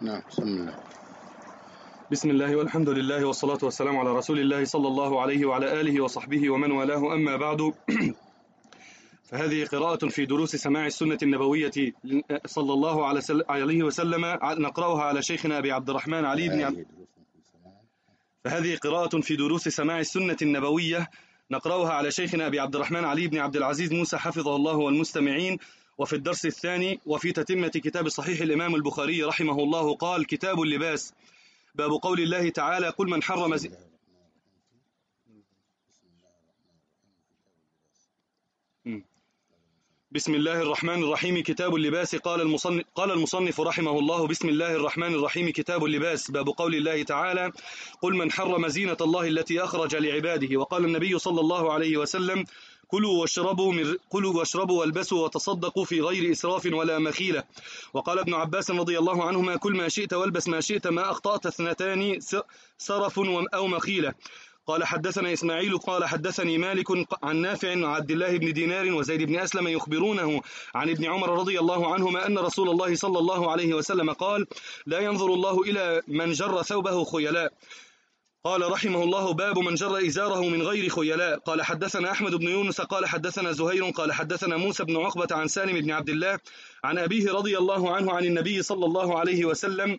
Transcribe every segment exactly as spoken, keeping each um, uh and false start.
نعم. بسم الله. بسم الله والحمد لله والصلاة والسلام على رسول الله صلى الله عليه وعلى آله وصحبه ومن والاه، أما بعد. فهذه قراءة في دروس سماع السنة النبوية صلى الله عليه وسلم، نقرأها على شيخنا أبي عبد الرحمن علي بن عبد فهذه قراءة في دروس سماع السنة النبوية نقرأها على شيخنا أبي عبد الرحمن علي بن عبد العزيز موسى حفظه الله والمستمعين. وفي الدرس الثاني وفي تتمة كتاب صحيح الإمام البخاري رحمه الله قال: كتاب اللباس، باب قول الله تعالى: قل من حرم زي... بسم الله الرحمن الرحيم. كتاب اللباس. قال المصنف, قال المصنف رحمه الله: بسم الله الرحمن الرحيم. كتاب اللباس، باب قول الله تعالى: قل من حرم زينة الله التي أخرج لعباده. وقال النبي صلى الله عليه وسلم: كلوا واشربوا من كلوا واشربوا والبسوا وتصدقوا في غير إسراف ولا مخيلة. وقال ابن عباس رضي الله عنهما: كل ما شئت والبس ما شئت، ما أخطأت اثنتان سرف أو مخيلة. قال حدثنا إسماعيل قال حدثني مالك عن نافع عن عبد الله بن دينار وزيد بن أسلم يخبرونه عن ابن عمر رضي الله عنهما أن رسول الله صلى الله عليه وسلم قال: لا ينظر الله إلى من جر ثوبه خيلاء. قال رحمه الله: باب من جر إزاره من غير خيلاء. قال حدثنا أحمد بن يونس قال حدثنا زهير قال حدثنا موسى بن عقبة عن سالم بن عبد الله عن أبيه رضي الله عنه عن النبي صلى الله عليه وسلم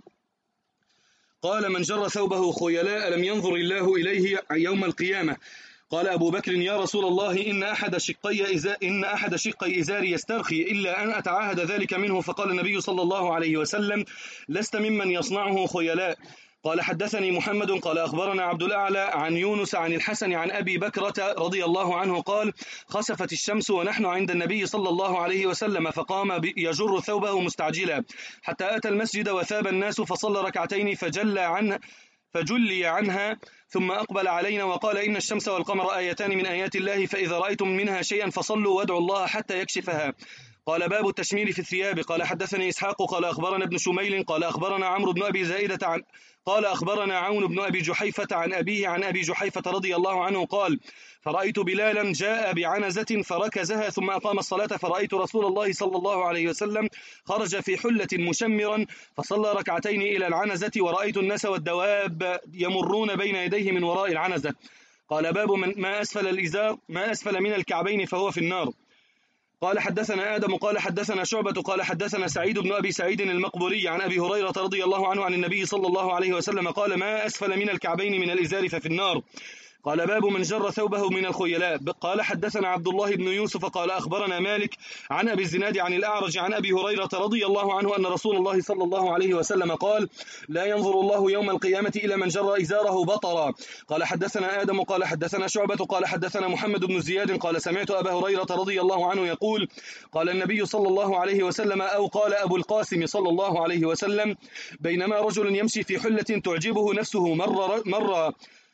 قال: من جر ثوبه خيلاء لم ينظر الله إليه يوم القيامة. قال أبو بكر: يا رسول الله، إن أحد شقي إزار إن أحد شقي إزاري يسترخي إلا أن أتعاهد ذلك منه. فقال النبي صلى الله عليه وسلم: لست ممن يصنعه خيلاء. قال حدثني محمد قال أخبرنا عبد الأعلى عن يونس عن الحسن عن أبي بكرة رضي الله عنه قال: خسفت الشمس ونحن عند النبي صلى الله عليه وسلم، فقام يجر ثوبه مستعجلا حتى أتى المسجد وثاب الناس، فصلى ركعتين فجل عنه فجلي عنها، ثم أقبل علينا وقال: إن الشمس والقمر آيتان من آيات الله، فإذا رأيتم منها شيئا فصلوا وادعوا الله حتى يكشفها. قال: باب التشمير في الثياب. قال حدثني إسحاق قال أخبرنا ابن شميل قال أخبرنا عمرو بن أبي زائدة عن قال أخبرنا عون بن أبي جحيفة عن أبيه عن أبي جحيفة رضي الله عنه قال: فرأيت بلالا جاء بعنزة فركزها ثم أقام الصلاة، فرأيت رسول الله صلى الله عليه وسلم خرج في حلة مشمرا فصلى ركعتين إلى العنزة، ورأيت الناس والدواب يمرون بين يديه من وراء العنزة. قال: باب من ما أسفل الإزار ما أسفل من الكعبين فهو في النار. قال حدثنا آدم قال حدثنا شعبة قال حدثنا سعيد بن أبي سعيد المقبوري عن أبي هريرة رضي الله عنه عن النبي صلى الله عليه وسلم قال: ما أسفل من الكعبين من الإزار ففي النار. قال: باب من جر ثوبه من الخيلاء. قال حدثنا عبد الله بن يوسف قال أخبرنا مالك عن أبي الزناد عن الأعرج عن أبي هريرة رضي الله عنه أن رسول الله صلى الله عليه وسلم قال: لا ينظر الله يوم القيامة إلى من جر إزاره بطرا. قال حدثنا آدم قال حدثنا شعبة قال حدثنا محمد بن زياد قال سمعت أبا هريرة رضي الله عنه يقول: قال النبي صلى الله عليه وسلم أو قال أبو القاسم صلى الله عليه وسلم: بينما رجل يمشي في حلة تعجبه نفسه مر, مر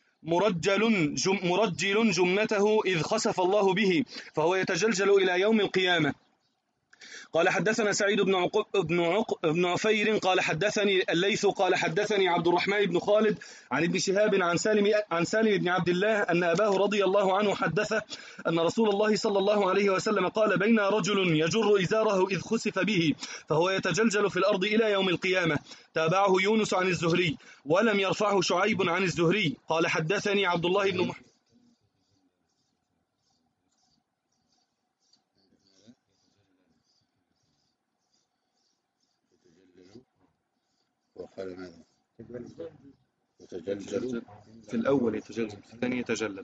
مرجل, جم مرجل جمته إذ خسف الله به، فهو يتجلجل إلى يوم القيامة. قال حدثنا سعيد بن عق... بن, عق... بن عفير قال حدثني الليث قال حدثني عبد الرحمن بن خالد عن ابن شهاب عن سالم عن سالم بن عبد الله أن أباه رضي الله عنه حدثه أن رسول الله صلى الله عليه وسلم قال: بين رجل يجر إزاره إذ خسف به فهو يتجلجل في الأرض إلى يوم القيامة. تابعه يونس عن الزهري ولم يرفعه شعيب عن الزهري. قال حدثني عبد الله بن محمد وقال ماذا؟ يتجلجل في الأول يتجلجل في الثاني يتجلل.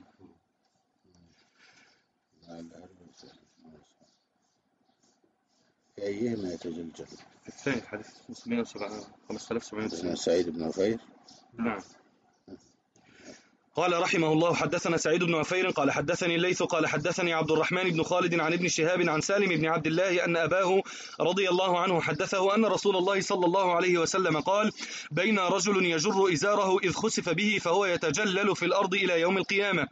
في أيهما يتجلجل؟ في الثاني حديث خمسة آلاف وسبعمائة وتسعين. سعيد بن عفير. نعم. قال رحمه الله: حدثنا سعيد بن عفير قال حدثني الليث قال حدثني عبد الرحمن بن خالد عن ابن شهاب عن سالم بن عبد الله أن أباه رضي الله عنه حدثه أن رسول الله صلى الله عليه وسلم قال: بين رجل يجر إزاره إذ خسف به فهو يتجلل في الأرض إلى يوم القيامة.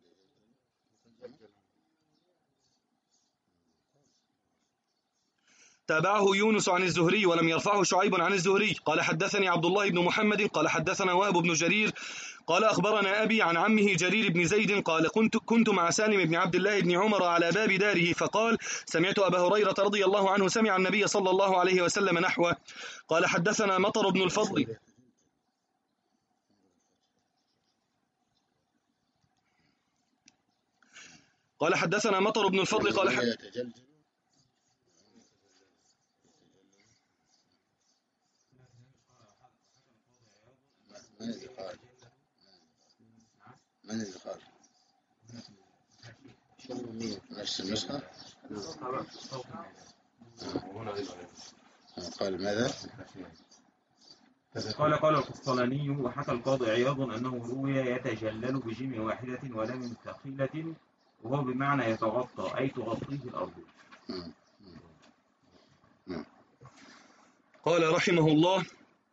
تابعه يونس عن الزهري ولم يرفعه شعيب عن الزهري. قال حدثني عبد الله بن محمد قال حدثنا وهب بن جرير قال أخبرنا أبي عن عمه جرير بن زيد قال كنت كنت مع سالم بن عبد الله بن عمر على باب داره فقال سمعت أبا هريرة رضي الله عنه سمع النبي صلى الله عليه وسلم نحوه. قال حدثنا مطر بن الفضل قال حدثنا مطر بن الفضل قال حد... من الذي قال؟ من الذي قال؟ نفس النسخة؟ قال ماذا؟ قال قال القسطلاني وحكى القاضي عياض أنه روي يتجلل بجيم واحدة ولم ثقيلة وهو بمعنى يتغطى أي تغطيه الأرض. قال رحمه الله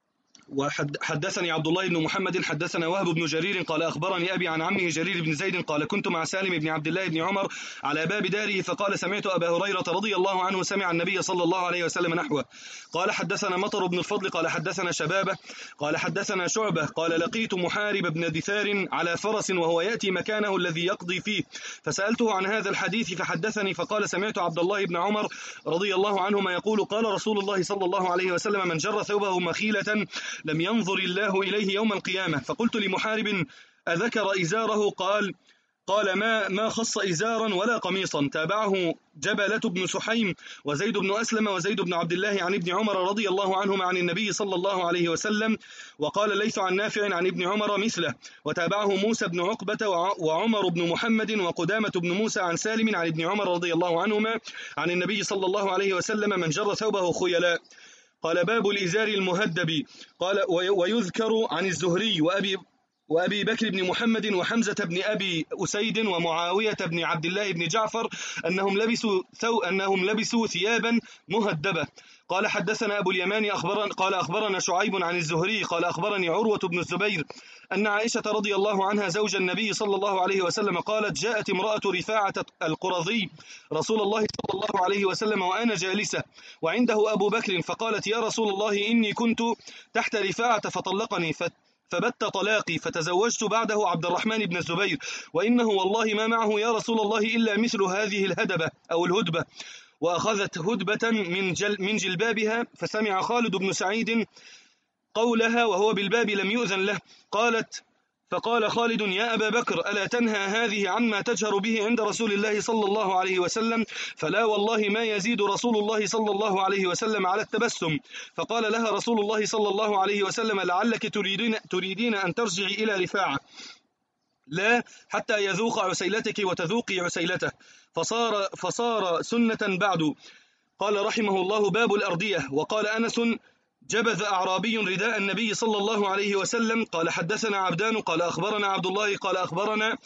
وحدثني عبد الله بن محمد حدثنا وهب بن جرير قال أخبرني أبي عن عمه جرير بن زيد قال كنت مع سالم بن عبد الله بن عمر على باب داره فقال سمعت أبا هريرة رضي الله عنه سمع النبي صلى الله عليه وسلم نحوه. قال حدثنا مطر بن الفضل قال حدثنا شبابه قال حدثنا شعبة قال لقيت محارب بن دثار على فرس وهو يأتي مكانه الذي يقضي فيه فسألته عن هذا الحديث فحدثني فقال سمعت عبد الله بن عمر رضي الله عنهما يقول قال رسول الله صلى الله عليه وسلم من جر ثوبه مخيلة لم ينظر الله إليه يوم القيامة. فقلت لمحارب أذكر إزاره قال قال ما ما خص إزارا ولا قميصا. تابعه جبلة بن سحيم وزيد بن أسلم وزيد بن عبد الله عن ابن عمر رضي الله عنهما عن النبي صلى الله عليه وسلم. وقال ليث عن نافع عن ابن عمر مثله. وتابعه موسى بن عقبة وعمر بن محمد وقدامة بن موسى عن سالم عن ابن عمر رضي الله عنهما عن النبي صلى الله عليه وسلم من جر ثوبه خيلاء. قال باب الإزار المهدب. قال ويذكر عن الزهري وأبي وأبي بكر بن محمد وحمزة بن أبي أسيد ومعاوية بن عبد الله بن جعفر أنهم لبسوا ثو أنهم لبسوا ثيابا مهدبة. قال حدثنا أبو اليمان أخبرنا قال أخبرنا شعيب عن الزهري قال أخبرني عروة بن الزبير أن عائشة رضي الله عنها زوج النبي صلى الله عليه وسلم قالت جاءت امرأة رفاعة القرظي رسول الله صلى الله عليه وسلم وأنا جالسة وعنده أبو بكر فقالت يا رسول الله إني كنت تحت رفاعة فطلقني فبت طلاقي فتزوجت بعده عبد الرحمن بن الزبير وإنه والله ما معه يا رسول الله إلا مثل هذه الهدبة أو الهدبة. وأخذت هدبة من, جل من جلبابها فسمع خالد بن سعيد قولها وهو بالباب لم يؤذن له. قالت فقال خالد يا أبا بكر ألا تنهى هذه عما تجهر به عند رسول الله صلى الله عليه وسلم فلا والله ما يزيد رسول الله صلى الله عليه وسلم على التبسم. فقال لها رسول الله صلى الله عليه وسلم لعلك تريدين, تريدين أن ترجعي إلى رفاعة لا حتى يذوق عسيلتك وتذوقي عسيلته فصار, فصار سنة بعد. قال رحمه الله باب الأردية. وقال أنس جبذ أعرابي رداء النبي صلى الله عليه وسلم. قال حدثنا عبدان قال أخبرنا عبد الله قال أخبرنا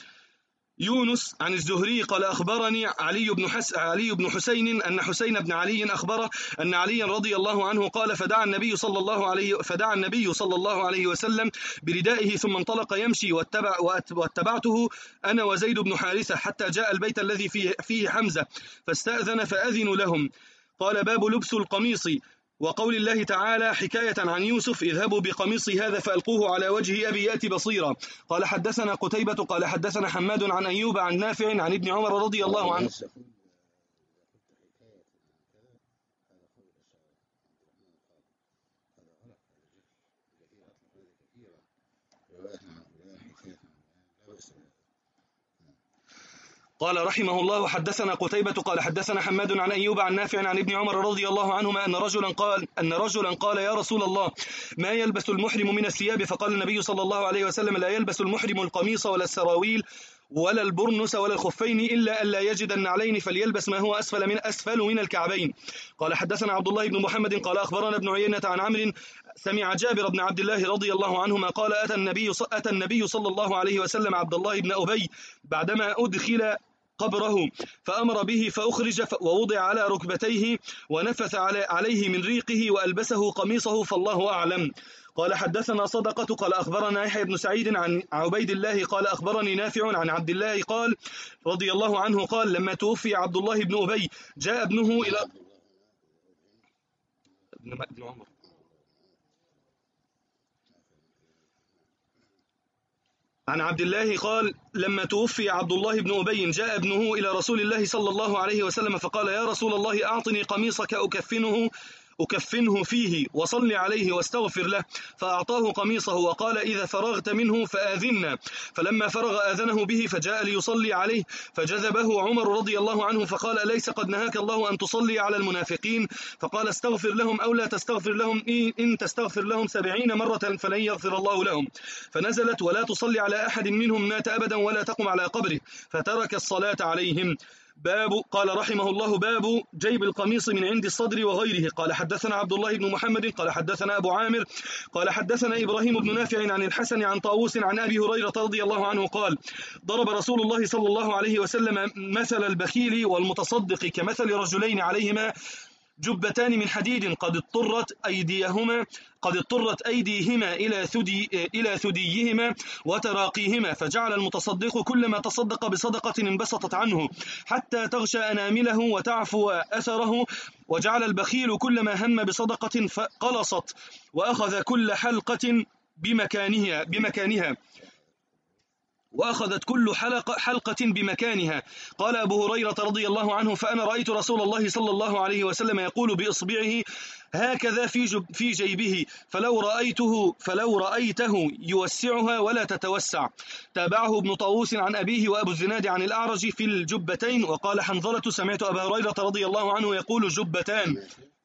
يونس عن الزهري قال أخبرني علي بن, حس علي بن حسين أن حسين بن علي أخبره أن علي رضي الله عنه قال فدعا النبي صلى الله عليه فدعا النبي صلى الله عليه وسلم بردائه ثم انطلق يمشي واتبع واتبعته أنا وزيد بن حارثة حتى جاء البيت الذي فيه, فيه حمزة فاستأذن فأذن لهم. قال باب لبس القميص. وقول الله تعالى حكاية عن يوسف اذهبوا بقميصي هذا فألقوه على وجه أبي يأتي بصيرا. قال حدثنا قتيبة قال حدثنا حماد عن أيوب عن نافع عن ابن عمر رضي الله عنه. قال رحمه الله حدثنا قتيبة قال حدثنا حماد عن أيوب عن نافع عن ابن عمر رضي الله عنهما أن رجلا قال أن رجلا قال يا رسول الله ما يلبس المحرم من الثياب؟ فقال النبي صلى الله عليه وسلم لا يلبس المحرم القميص ولا السراويل ولا البرنس ولا الخفين إلا ألا يجد النعلين فليلبس ما هو أسفل من أسفل من الكعبين. قال حدثنا عبد الله بن محمد قال أخبرنا ابن عيينة عن عمرو سمع جابر بن عبد الله رضي الله عنهما قال أتى النبي أتى النبي صلى الله عليه وسلم عبد الله بن أبي بعدما أدخل قبره فأمر به فأخرج ووضع على ركبتيه ونفث عليه من ريقه وألبسه قميصه فالله أعلم. قال حدثنا صدقة قال أخبرنا يحيى بن سعيد عن عبيد الله قال أخبرني نافع عن عبد الله قال رضي الله عنه قال لما توفي عبد الله بن أبي جاء ابنه إلى ابن عمر عن عبد الله قال لما توفي عبد الله بن أبي جاء ابنه إلى رسول الله صلى الله عليه وسلم فقال يا رسول الله أعطني قميصك أكفنه أكفنه فيه وصل عليه واستغفر له، فأعطاه قميصه وقال إذا فرغت منه فآذنا، فلما فرغ آذنه به فجاء ليصلي عليه، فجذبه عمر رضي الله عنه فقال أليس قد نهاك الله أن تصلي على المنافقين؟ فقال استغفر لهم أو لا تستغفر لهم، إن تستغفر لهم سبعين مرة فلن يغفر الله لهم، فنزلت ولا تصلي على أحد منهم مات أبدا ولا تقم على قبره، فترك الصلاة عليهم. باب قال رحمه الله باب جيب القميص من عند الصدر وغيره. قال حدثنا عبد الله بن محمد قال حدثنا أبو عامر قال حدثنا إبراهيم بن نافع عن الحسن عن طاووس عن أبي هريرة رضي الله عنه قال ضرب رسول الله صلى الله عليه وسلم مثل البخيل والمتصدق كمثل رجلين عليهما جبتان من حديد قد اضطرت أيديهما قد اضطرت أيديهما إلى ثدي إلى ثديهما وتراقيهما، فجعل المتصدق كلما تصدق بصدقة انبسطت عنه حتى تغشى أنامله وتعفو أثره، وجعل البخيل كلما هم بصدقة فقلصت وأخذ كل حلقة بمكانها بمكانها وأخذت كل حلقة, حلقة بمكانها. قال أبو هريرة رضي الله عنه فأنا رأيت رسول الله صلى الله عليه وسلم يقول بإصبعه هكذا في, جب في جيبه فلو رأيته, فلو رأيته يوسعها ولا تتوسع. تابعه ابن طاووس عن أبيه وأبو الزناد عن الأعرج في الجبتين. وقال حنظلة سمعت أبا هريرة رضي الله عنه يقول جبتان.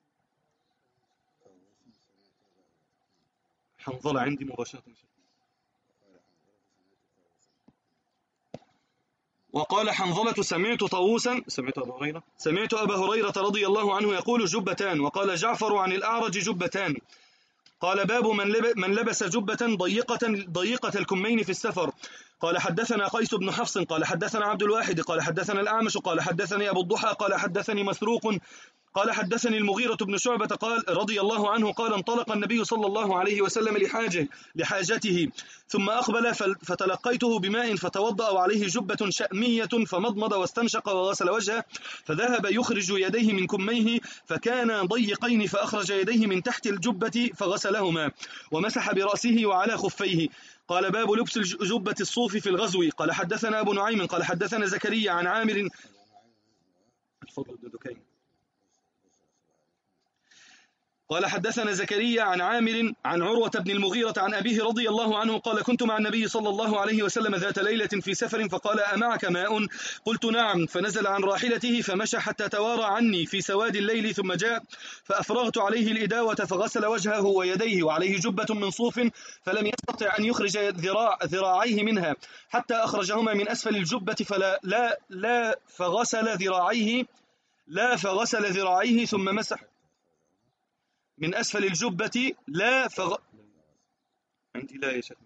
حنظلة عندي مباشرة. وقال حنظلة سمعت طاووسا سمعت أبا هريرة سمعت أبا هريرة رضي الله عنه يقول جبتان. وقال جعفر عن الأعرج جبتان. قال باب من, لب من لبس جبة ضيقة ضيقة الكمين في السفر. قال حدثنا قيس بن حفص قال حدثنا عبد الواحد قال حدثنا الأعمش قال حدثني أبو الضحى قال حدثني مسروق قال حدثني المغيرة بن شعبة قال رضي الله عنه قال انطلق النبي صلى الله عليه وسلم لحاجه لحاجته ثم أقبل فتلقيته بماء فتوضأ وعليه جبة شأمية فمضمض واستنشق وغسل وجهه، فذهب يخرج يديه من كميه فكان ضيقين فأخرج يديه من تحت الجبة فغسلهما ومسح برأسه وعلى خفيه. قال باب لبس جبة الصوف في الغزو. قال حدثنا أبو نعيم قال حدثنا زكريا عن عامر قال حدثنا زكريا عن عامر عن عروة بن المغيرة عن أبيه رضي الله عنه قال كنت مع النبي صلى الله عليه وسلم ذات ليلة في سفر فقال أمعك ماء؟ قلت نعم، فنزل عن راحلته فمشى حتى توارى عني في سواد الليل ثم جاء فأفرغت عليه الإداوة فغسل وجهه ويديه وعليه جبة من صوف فلم يستطع أن يخرج ذراع ذراعيه منها حتى أخرجهما من أسفل الجبة فلا لا لا فغسل ذراعيه لا فغسل ذراعيه ثم مسح من أسفل الجبة لا فغ... عندي لا يا شيخ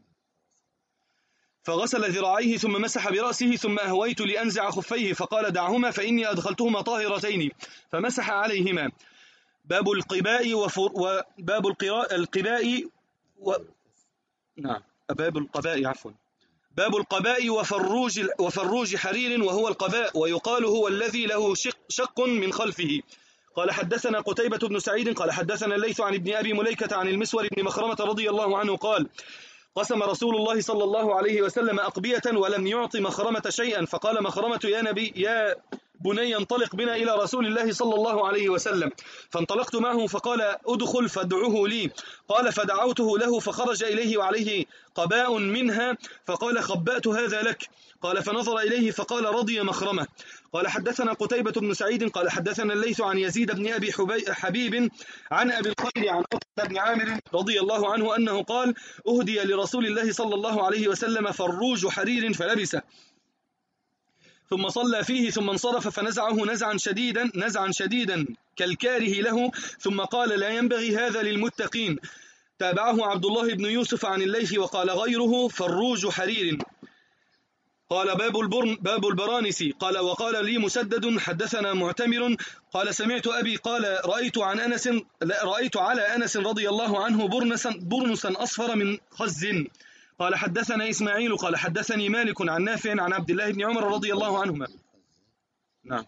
فغسل ذراعيه ثم مسح برأسه ثم أهويت لأنزع خفيه فقال دعهما فإني أدخلتهما طاهرتين فمسح عليهما. باب القباء وفر... وباب القراء القباء و... نعم باب القباء عفوا باب القباء وفروج وفروج حرير وهو القباء ويقال هو الذي له شق, شق من خلفه. قال حدثنا قتيبة بن سعيد قال حدثنا الليث عن ابن أبي مليكة عن المسور بن مخرمة رضي الله عنه قال قسم رسول الله صلى الله عليه وسلم أقبية ولم يعط مخرمة شيئا فقال مخرمة يا نبي يا بني انطلق بنا إلى رسول الله صلى الله عليه وسلم فانطلقت معه فقال أدخل فادعه لي قال فدعوته له فخرج إليه وعليه قباء منها فقال خبأت هذا لك قال فنظر إليه فقال رضي مخرمة. قال حدثنا قتيبة بن سعيد قال حدثنا الليث عن يزيد بن أبي حبيب عن أبي الخير عن عقبة بن عامر رضي الله عنه أنه قال أهدي لرسول الله صلى الله عليه وسلم فروج حرير فلبسه ثم صلى فيه ثم انصرف فنزعه نزعا شديدا نزعا شديدا كالكاره له ثم قال لا ينبغي هذا للمتقين. تابعه عبد الله بن يوسف عن الليث وقال غيره فروج حرير. قال باب البرن باب البرانسي. قال وقال لي مسدد حدثنا معتمر قال سمعت أبي قال رأيت عن أنس رأيت على أنس رضي الله عنه برنسا برنسا أصفر من خز. قال حدثنا إسماعيل قال حدثني مالك عن نافع عن عبد الله بن عمر رضي الله عنهما. نعم.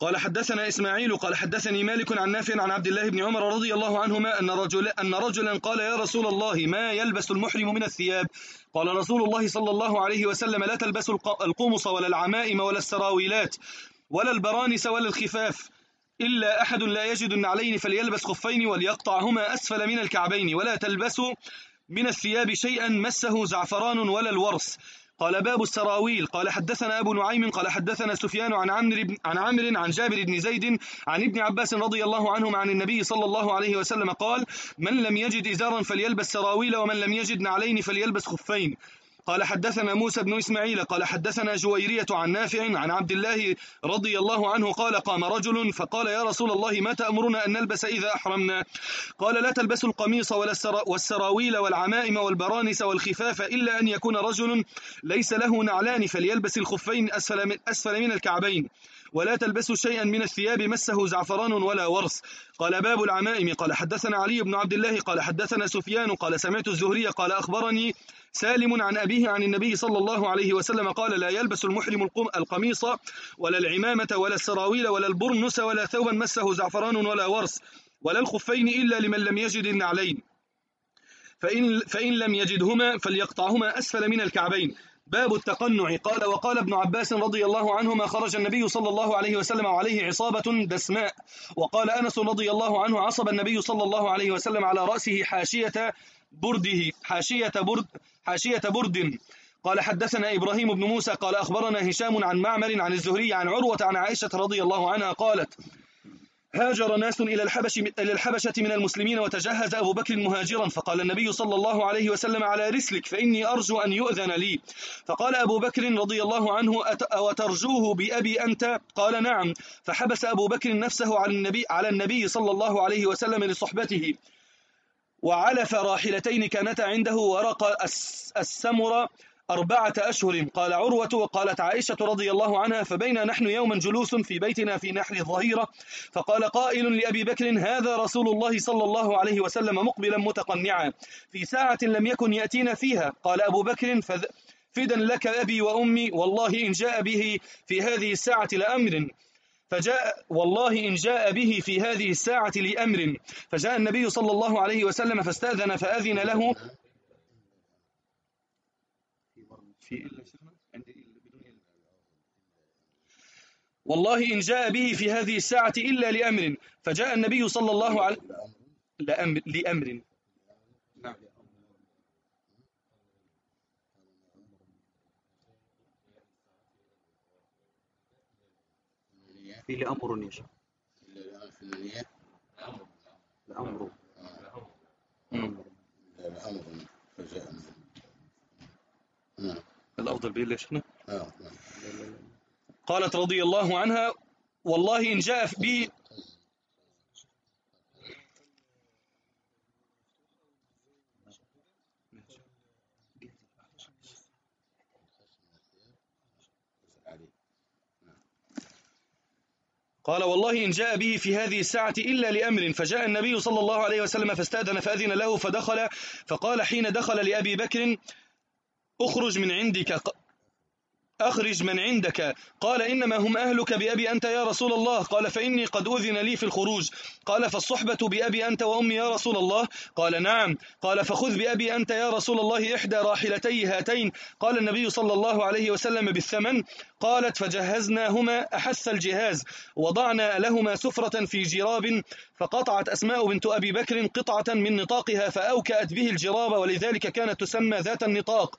قال حدثنا إسماعيل قال حدثني مالك عن نافع عن عبد الله بن عمر رضي الله عنهما أن رجلا, أن رجلا قال يا رسول الله ما يلبس المحرم من الثياب؟ قال رسول الله صلى الله عليه وسلم لا تلبسوا القمص ولا العمائم ولا السراويلات ولا البرانس ولا الخفاف، إلا أحد لا يجد النعلين فليلبس خفين وليقطعهما أسفل من الكعبين، ولا تلبسوا من الثياب شيئا مسه زعفران ولا الورس. قال باب السراويل. قال حدثنا أبو نعيم قال حدثنا سفيان عن عمرو عن عمرو عن جابر بن زيد عن ابن عباس رضي الله عنهما عن النبي صلى الله عليه وسلم قال من لم يجد إزارا فليلبس سراويل ومن لم يجد نعلين فليلبس خفين. قال حدثنا موسى بن إسماعيل قال حدثنا جويرية عن نافع عن عبد الله رضي الله عنه قال قام رجل فقال يا رسول الله ما تأمرنا أن نلبس إذا أحرمنا؟ قال لا تلبسوا القميص ولا والسراويل والعمائم والبرانس والخفاف إلا أن يكون رجل ليس له نعلان فليلبس الخفين أسفل من, أسفل من الكعبين، ولا تلبسوا شيئا من الثياب مسه زعفران ولا ورس. قال باب العمائم. قال حدثنا علي بن عبد الله قال حدثنا سفيان قال سمعت الزهري قال أخبرني سالم عن أبيه عن النبي صلى الله عليه وسلم قال لا يلبس المحرم القميص ولا العمامة ولا السراويل ولا البرنس ولا ثوبا مسه زعفران ولا ورس ولا الخفين إلا لمن لم يجد النعلين، فإن, فإن لم يجدهما فليقطعهما أسفل من الكعبين. باب التقنع. قال وقال ابن عباس رضي الله عنهما خرج النبي صلى الله عليه وسلم وعليه عصابة دسماء. وقال أنس رضي الله عنه عصب النبي صلى الله عليه وسلم على رأسه حاشية برده حاشية برد حاشية برد. قال حدثنا إبراهيم بن موسى قال أخبرنا هشام عن معمر عن الزهري عن عروة عن عائشة رضي الله عنها قالت هاجر ناس إلى الحبش إلى الحبشة من المسلمين وتجهز أبو بكر مهاجرا، فقال النبي صلى الله عليه وسلم على رسلك فإني أرجو أن يؤذن لي. فقال أبو بكر رضي الله عنه أوترجوه بأبي أنت؟ قال نعم. فحبس أبو بكر نفسه على النبي, على النبي صلى الله عليه وسلم لصحبته، وعلف راحلتين كانتا عنده ورق السمر أربعة أشهر. قال عروة وقالت عائشة رضي الله عنها فبينا نحن يوما جلوس في بيتنا في نحل الظهيرة فقال قائل لأبي بكر هذا رسول الله صلى الله عليه وسلم مقبلا متقنعا في ساعة لم يكن يأتينا فيها. قال أبو بكر فدا لك أبي وأمي والله إن جاء به في هذه الساعة لأمر فجاء والله إن جاء به في هذه الساعة لأمر فجاء النبي صلى الله عليه وسلم فاستأذن فأذن له والله إن جاء به في هذه الساعة إلا لأمر فجاء النبي صلى الله عليه لأمر, لأمر. نعم. في لأمر يشاء لأمر لأمر فجاء الأفضل بيه ليش هنا؟ قالت رضي الله عنها والله إن جاء به قال والله إن جاء به في هذه الساعة إلا لأمر فجاء النبي صلى الله عليه وسلم فاستأذن فأذن له فدخل فقال حين دخل لأبي بكر أخرج من عندك أخرج من عندك. قال إنما هم أهلك بأبي أنت يا رسول الله. قال فإني قد أذن لي في الخروج. قال فالصحبة بأبي أنت وأمي يا رسول الله. قال نعم. قال فخذ بأبي أنت يا رسول الله إحدى راحلتي هاتين. قال النبي صلى الله عليه وسلم بالثمن. قالت فجهزناهما أحس الجهاز وضعنا لهما سفرة في جراب فقطعت أسماء بنت أبي بكر قطعة من نطاقها فأوكأت به الجراب ولذلك كانت تسمى ذات النطاق.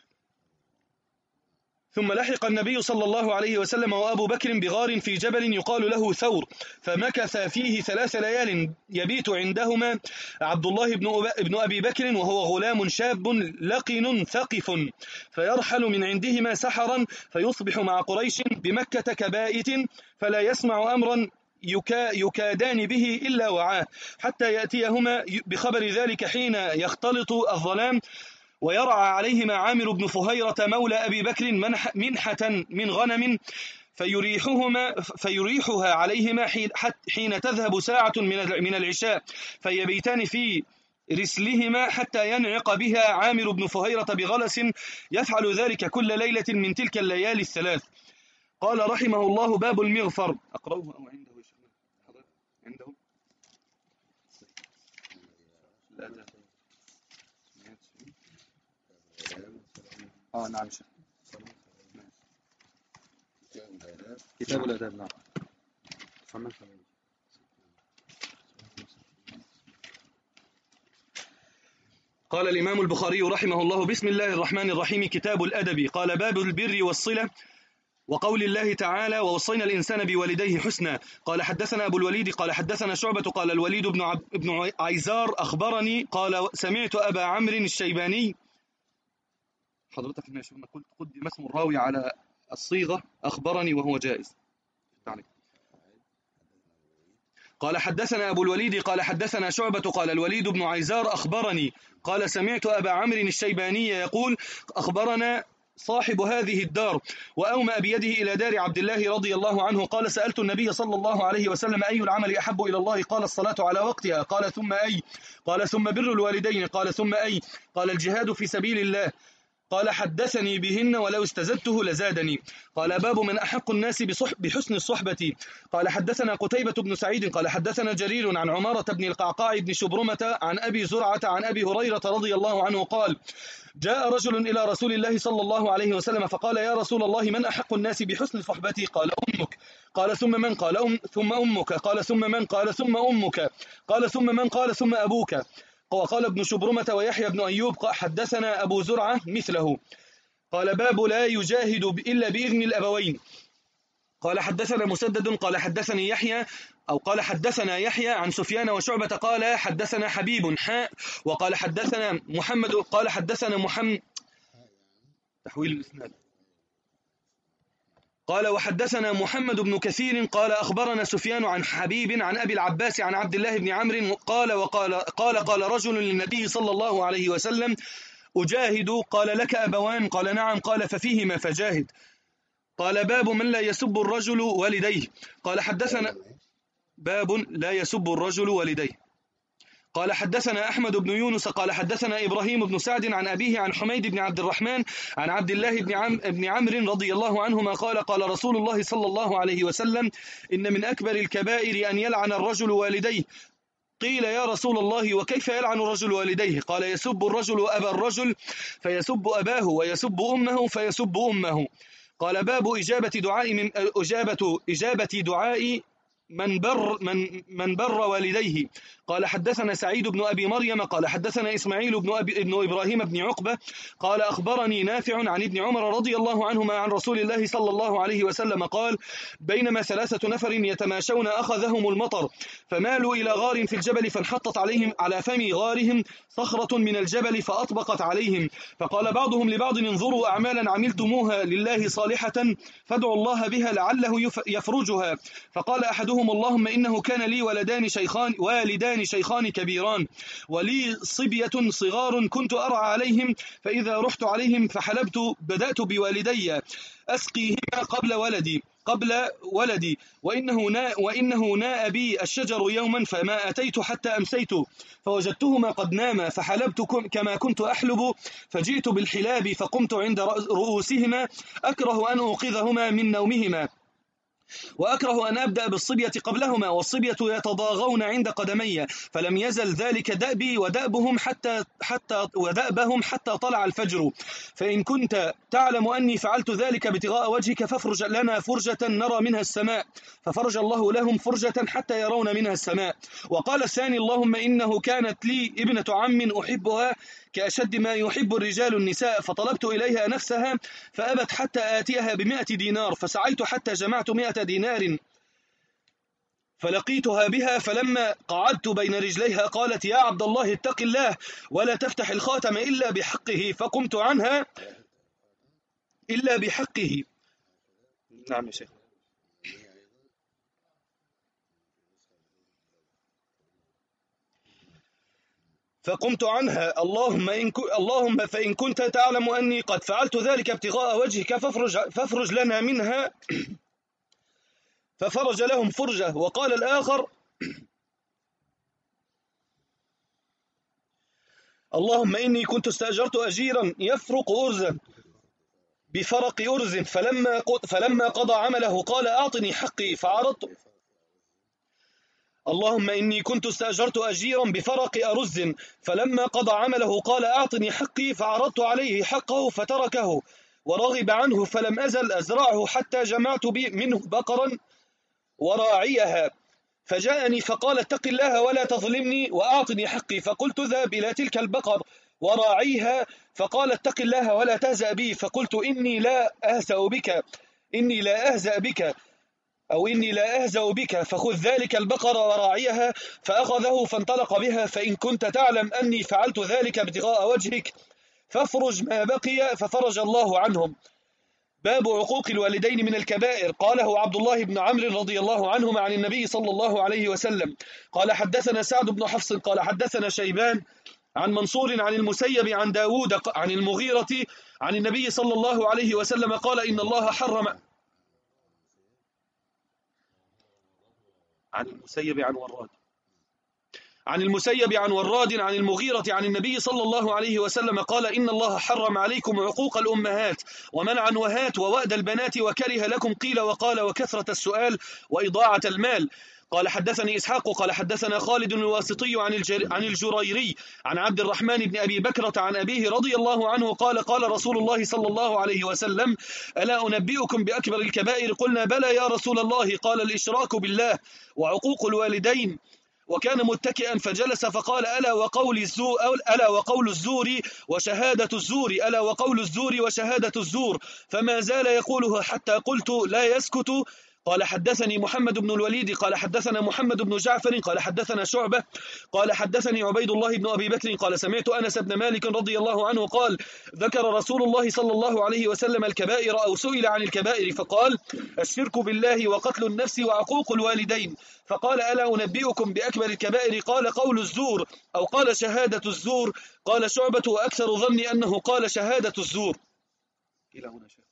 ثم لحق النبي صلى الله عليه وسلم وأبو بكر بغار في جبل يقال له ثور فمكث فيه ثلاث ليال يبيت عندهما عبد الله بن أبي بكر وهو غلام شاب لقن ثقف فيرحل من عندهما سحرا فيصبح مع قريش بمكة كبائت فلا يسمع أمرا يكا يكادان به إلا وعاه حتى يأتيهما بخبر ذلك حين يختلط الظلام ويرعى عليهما عامر بن فهيرة مولى أبي بكر منحة من غنم فيريحهما فيريحها عليهما حين تذهب ساعة من العشاء فيبيتان في رسلهما حتى ينعق بها عامر بن فهيرة بغلس يفعل ذلك كل ليلة من تلك الليالي الثلاث. قال رحمه الله: باب المغفر. أقرأه أو عنده يا شيخنا؟ حضرتك عنده؟ الأدب. آه نعم شيخ. كتاب الآداب. نعم. قال الإمام البخاري رحمه الله: بسم الله الرحمن الرحيم. كتاب الأدب. قال: باب البر والصلة، وقول الله تعالى: ووصينا الإنسان بوالديه حسنا. قال: حدثنا أبو الوليد قال حدثنا شعبة قال الوليد بن عب... بن عيزار أخبرني قال سمعت أبا عمرو الشيباني. حضرتك هنا شفنا قلت قدم اسم الراوي على الصيغة أخبرني وهو جائز. تعليق. قال: حدثنا أبو الوليد قال حدثنا شعبة قال الوليد بن عيزار أخبرني قال سمعت أبا عمرو الشيباني يقول: أخبرنا صاحب هذه الدار وأومأ بيده إلى دار عبد الله رضي الله عنه قال: سألت النبي صلى الله عليه وسلم: أي العمل أحب إلى الله؟ قال: الصلاة على وقتها. قال: ثم أي؟ قال: ثم بر الوالدين. قال: ثم أي؟ قال: الجهاد في سبيل الله. قال: حدثني بهن ولو استزدته لزادني. قال: باب من أحق الناس بحسن الصحبة. قال: حدثنا قتيبة بن سعيد قال حدثنا جرير عن عمارة بن القعقاع بن شبرمة عن أبي زرعة عن أبي هريرة رضي الله عنه قال: جاء رجل إلى رسول الله صلى الله عليه وسلم فقال: يا رسول الله، من أحق الناس بحسن صحبتي؟ قال: أمك. قال: ثم من؟ قال: أم ثم أمك. قال: ثم من؟ قال: ثم أمك. قال: ثم من؟ قال: ثم أبوك. وقال ابن شبرمة ويحيى بن أيوب حدثنا أبو زرعة مثله. قال: باب لا يجاهد إلا بإذن الأبوين. قال: حدثنا مسدد قال حدثني يحيى أو قال حدثنا يحيى عن سفيان وشعبة قال حدثنا حبيب حاء وقال حدثنا محمد قال حدثنا محمد تحويل الإسناد. قال: وحدثنا محمد بن كثير قال أخبرنا سفيان عن حبيب عن أبي العباس عن عبد الله بن عمرو قال وقال قال قال رجل للنبي صلى الله عليه وسلم: أجاهد؟ قال: لك أبوان؟ قال: نعم. قال: ففيهما فجاهد. قال: باب من لا يسب الرجل والديه. قال: حدثنا باب لا يسب الرجل والديه. قال: حدثنا أحمد بن يونس قال حدثنا إبراهيم بن سعد عن أبيه عن حميد بن عبد الرحمن عن عبد الله بن عم بن عمرو رضي الله عنهما قال: قال رسول الله صلى الله عليه وسلم: إن من أكبر الكبائر أن يلعن الرجل والديه. قيل: يا رسول الله، وكيف يلعن الرجل والديه؟ قال: يسب الرجل أبا الرجل فيسب أباه، ويسب أمه فيسب أمه. قال: باب إجابة دعاء من إجابة إجابة دعاء من بر من من بر والديه. قال: حدثنا سعيد بن أبي مريم قال حدثنا إسماعيل بن أبي ابن إبراهيم بن عقبة قال: أخبرني نافع عن ابن عمر رضي الله عنهما عن رسول الله صلى الله عليه وسلم قال: بينما ثلاثة نفر يتماشون أخذهم المطر فمالوا إلى غار في الجبل فانحطت عليهم على فم غارهم صخرة من الجبل فأطبقت عليهم، فقال بعضهم لبعض: انظروا أعمالا عملتموها لله صالحة فادعوا الله بها لعله يفرجها. فقال أحدهم: اللهم إنه كان لي ولدان شيخان والدان شيخان كبيران ولي صبية صغار كنت أرعى عليهم، فإذا رحت عليهم فحلبت بدأت بوالدي أسقيهما قبل ولدي قبل ولدي وإنه ناء وإنه ناء بي الشجر يوما فما أتيت حتى أمسيت فوجدتهما قد ناما فحلبت كما كنت أحلب فجئت بالحلاب فقمت عند رؤوسهما أكره أن أوقظهما من نومهما وأكره أن أبدأ بالصبية قبلهما والصبية يتضاغون عند قدمي، فلم يزل ذلك دأبي ودأبهم حتى حتى ودأبهم حتى طلع الفجر، فإن كنت تعلم أني فعلت ذلك ابتغاء وجهك فافرج لنا فرجة نرى منها السماء، ففرج الله لهم فرجة حتى يرون منها السماء. وقال الثاني: اللهم إنه كانت لي ابنة عم أحبها كأشد ما يحب الرجال النساء، فطلبت إليها نفسها فأبت حتى آتيها بمئة دينار، فسعيت حتى جمعت مئة دينار فلقيتها بها، فلما قعدت بين رجليها قالت: يا عبد الله اتق الله ولا تفتح الخاتم إلا بحقه، فقمت عنها إلا بحقه. نعم يا شيخ. فقمت عنها: اللهم إن ك... اللهم فإن كنت تعلم أني قد فعلت ذلك ابتغاء وجهك فافرج, فافرج لنا منها، ففرج لهم فرجة. وقال الآخر: اللهم إني كنت استأجرت أجيرا يفرق أرزا بفرق أرز فلما فلما قضى عمله قال أعطني حقي فعرضت اللهم إني كنت استأجرت أجيرا بفرق أرز فلما قضى عمله قال أعطني حقي فعرضت عليه حقه فتركه ورغب عنه فلم أزل أزرعه حتى جمعت منه بقرا وراعيها فجاءني فقال اتق الله ولا تظلمني وأعطني حقي فقلت اذهب إلى تلك البقر وراعيها فقال اتق الله ولا تهزأ بي فقلت إني لا أهزأ بك إني لا أهزأ بك أو إني لا أهزأ بك فخذ ذلك البقر وراعيها فأخذه فانطلق بها فإن كنت تعلم أني فعلت ذلك ابتغاء وجهك فافرج ما بقي ففرج الله عنهم. باب عقوق الوالدين من الكبائر. قاله عبد الله بن عمرو رضي الله عنهما عن النبي صلى الله عليه وسلم قال حدثنا سعد بن حفص قال حدثنا شيبان عن منصور عن المسيب عن داود عن المغيرة عن النبي صلى الله عليه وسلم قال إن الله حرم عن المسيب عن وراد عن المسيب عن وراد عن المغيرة عن النبي صلى الله عليه وسلم قال إن الله حرم عليكم عقوق الأمهات ومنع الوهات ووأد البنات وكره لكم قيل وقال وكثرة السؤال وإضاعة المال. قال حدثني إسحاق قال حدثنا خالد الواسطي عن عن الجريري عن عبد الرحمن بن أبي بكرة عن أبيه رضي الله عنه قال قال رسول الله صلى الله عليه وسلم ألا أنبئكم بأكبر الكبائر قلنا بلى يا رسول الله قال الإشراك بالله وعقوق الوالدين وكان متكئا فجلس فقال ألا وقول الزور ألا وقول الزور وشهادة الزور ألا وقول الزور وشهادة الزور فما زال يقولها حتى قلت لا يسكت. قال حدثني محمد بن الوليد قال حدثنا محمد بن جعفر قال حدثنا شعبة قال حدثني عبيد الله بن أبي بكر قال سمعت أنس بن مالك رضي الله عنه قال ذكر رسول الله صلى الله عليه وسلم الكبائر أو سئل عن الكبائر فقال الشرك بالله وقتل النفس وعقوق الوالدين فقال ألا أنبئكم بأكبر الكبائر قال قول الزور أو قال شهادة الزور قال شعبة وأكثر ظني أنه قال شهادة الزور. إلى هنا شيخ.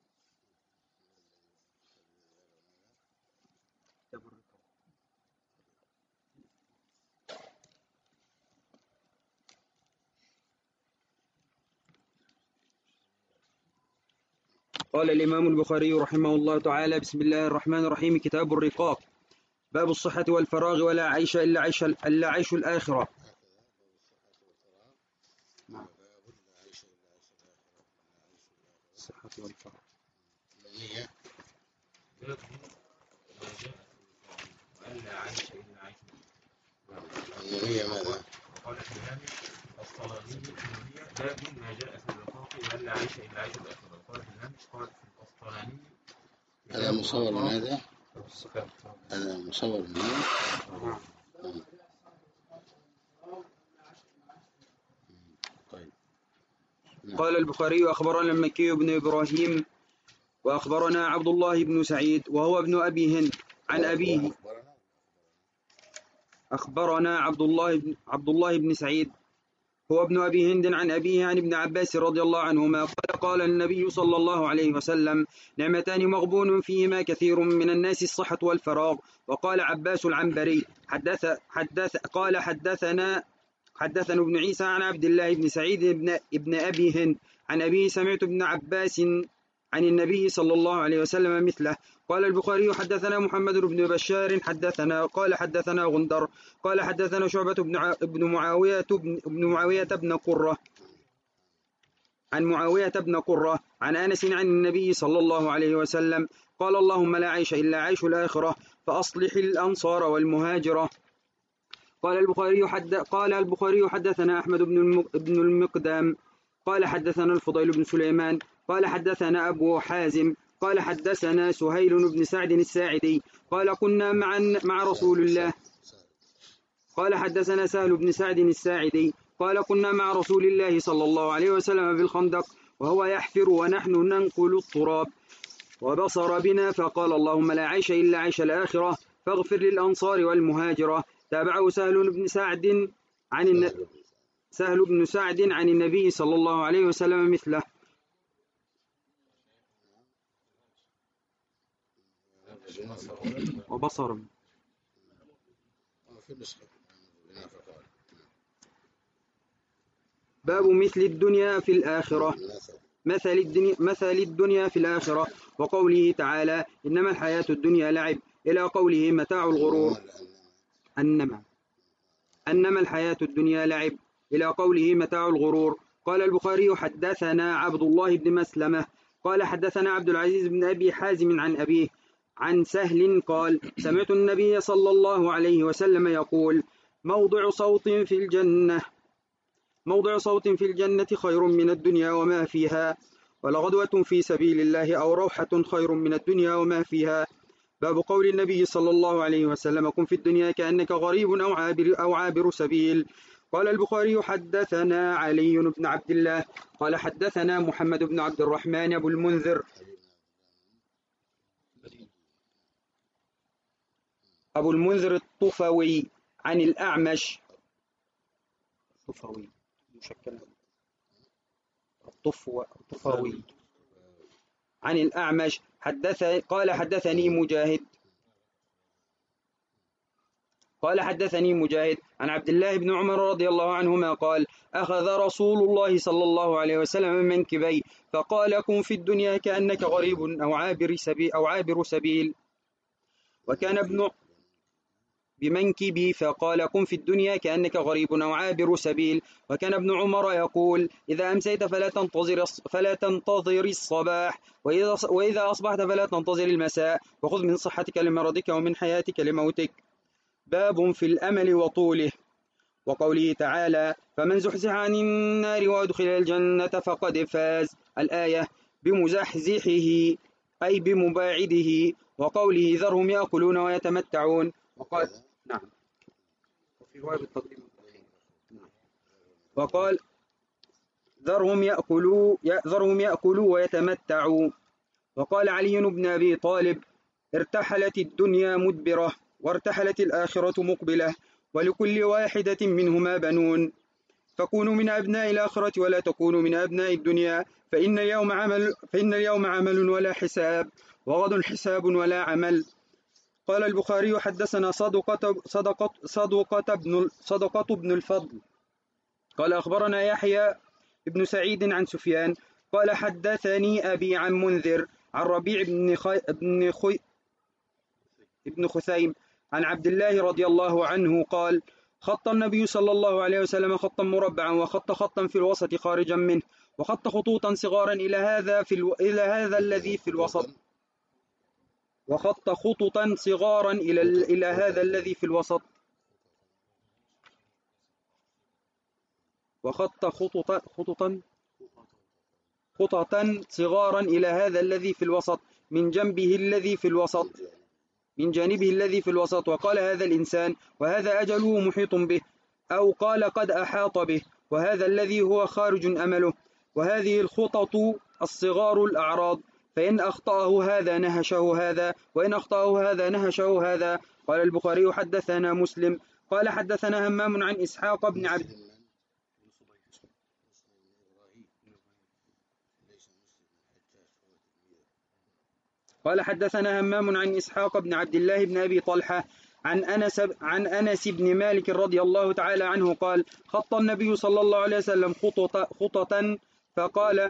قال الإمام البخاري رحمه الله تعالى بسم الله الرحمن الرحيم كتاب الرقاق. باب الصحة والفراغ ولا عيش إلا عيش إلا عيش الآخرة. الصحة والفراغ هي ماذا؟ قال الإمام الطلبي باب ما جاء في الرقاق ولا عيش إلا عيش الآخرة. قال الإمام قال الطلبي هذا مصور من هذا؟ هذا مصور من هذا؟ طيب. قال البخاري أخبرنا المكي بن إبراهيم وأخبرنا عبد الله بن سعيد وهو ابن أبي هند عن أبيه. أخبرنا عبد الله بن عبد الله بن سعيد هو ابن أبي هند عن أبيه عن ابن عباس رضي الله عنهما قال قال النبي صلى الله عليه وسلم نعمتان مغبون فيهما كثير من الناس الصحة والفراغ. وقال عباس العنبري حدث حدث قال حدثنا حدثنا ابن عيسى عن عبد الله بن سعيد ابن, ابن أبي هند عن أبيه سمعت ابن عباس عن النبي صلى الله عليه وسلم مثله. قال البخاري حدثنا محمد بن بشار حدثنا قال حدثنا غندر قال حدثنا شعبة بن ابن معاوية بن معاوية بن قرة عن معاوية بن قرة عن أنس عن النبي صلى الله عليه وسلم قال اللهم لا عيش إلا عيش الآخرة فأصلح الأنصار والمهاجرة. قال البخاري حد قال البخاري حدثنا أحمد بن بن المقدام قال حدثنا الفضيل بن سليمان قال حدثنا أبو حازم قال حدثنا سهيل بن سعد الساعدي قال كنا مع مع رسول الله قال حدثنا سهل بن سعد الساعدي قال كنا مع رسول الله صلى الله عليه وسلم بالخندق وهو يحفر ونحن ننقل التراب وبصر بنا فقال اللهم لا عيش إلا عيش الآخرة فاغفر للأنصار والمهاجرة. تابعه سهل بن سعد عن الن... سهل بن سعد عن النبي صلى الله عليه وسلم مثله. وبصر باب مثل الدنيا في الآخرة. مثل الدنيا, مثل الدنيا في الآخرة، وقوله تعالى إنما الحياة الدنيا لعب، إلى قوله متاع الغرور. أنما أنما الحياة الدنيا لعب، إلى قوله متاع الغرور. قال البخاري حدثنا عبد الله بن مسلمة قال حدثنا عبد العزيز بن أبي حازم عن أبيه عن سهل قال سمعت النبي صلى الله عليه وسلم يقول موضع صوت في الجنة موضع صوت في الجنة خير من الدنيا وما فيها، ولغدوة في سبيل الله أو روحة خير من الدنيا وما فيها. باب قول النبي صلى الله عليه وسلم كن في الدنيا كأنك غريب أو عابر, أو عابر سبيل. قال البخاري حدثنا علي بن عبد الله قال حدثنا محمد بن عبد الرحمن أبو المنذر أبو المنذر الطفوي عن الأعمش الطفوي مشكل الطفو الطفوي عن الأعمش حدث قال حدثني مجاهد قال حدثني مجاهد عن عبد الله بن عمر رضي الله عنهما قال أخذ رسول الله صلى الله عليه وسلم منكبي فقال كن في الدنيا كأنك غريب أو عابر سبيل أو عابر سبيل وكان ابن بمنكبي فقال كن في الدنيا كأنك غريب أو عابر سبيل. وكان ابن عمر يقول إذا أمسيت فلا تنتظر فلا تنتظر الصباح وإذا وإذا أصبحت فلا تنتظر المساء وخذ من صحتك لمرضك ومن حياتك لموتك. باب في الأمل وطوله. وقوله تعالى فمن زحزح عن النار وأدخل الجنة فقد فاز، الآية بمزحزحه أي بمباعده. وقوله ذرهم يأكلون ويتمتعون. وقال نعم وفي رواية بالتقديم وقال ذرهم يأكلوا ذرهم يأكلوا ويتمتعوا. وقال علي بن أبي طالب ارتحلت الدنيا مدبرة وارتحلت الآخرة مقبلة ولكل واحدة منهما بنون، فكونوا من أبناء الآخرة ولا تكونوا من أبناء الدنيا، فإن اليوم عمل فإن اليوم عمل ولا حساب وغد حساب ولا عمل. قال البخاري حدثنا صدقة صدقة صدقة بن صدقة بن الفضل قال أخبرنا يحيى بن سعيد عن سفيان قال حدثني أبي عن منذر عن ربيع بن خي بن خي ابن خثيم عن عبد الله رضي الله عنه قال خط النبي صلى الله عليه وسلم خطا مربعا وخط خطا في الوسط خارجا منه وخط خطوطا صغارا إلى هذا في الو... إلى هذا الذي في الوسط وخط خطوطا صغارا إلى إلى هذا الذي في الوسط وخط خطوطا خطوطا خططا صغارا إلى هذا الذي في الوسط من جنبه الذي في الوسط من جانبه الذي في الوسط. وقال هذا الإنسان وهذا أجله محيط به، أو قال قد أحاط به، وهذا الذي هو خارج أمله. وهذه الخطط الصغار الأعراض، فإن أخطأه هذا نهشه هذا، وإن أخطأه هذا نهشه هذا. قال البخاري حدثنا مسلم قال حدثنا همام عن إسحاق بن عبد قال حدثنا همام عن إسحاق بن عبد الله بن أبي طلحة عن أنس عن أنس بن مالك رضي الله تعالى عنه قال خط النبي صلى الله عليه وسلم خططا خططا فقال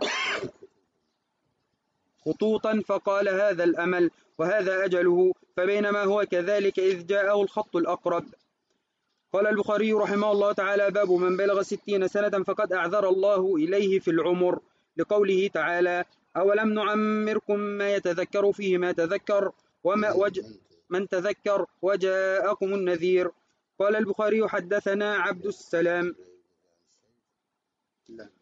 خطوطا فقال هذا الأمل وهذا أجله، فبينما هو كذلك إذ جاءه الخط الأقرب. قال البخاري رحمه الله تعالى باب من بلغ ستين سنة فقد أعذر الله إليه في العمر، لقوله تعالى أولم نعمركم ما يتذكر فيه ما تذكر وما وج من تذكر وجاءكم النذير. قال البخاري حدثنا عبد السلام لا.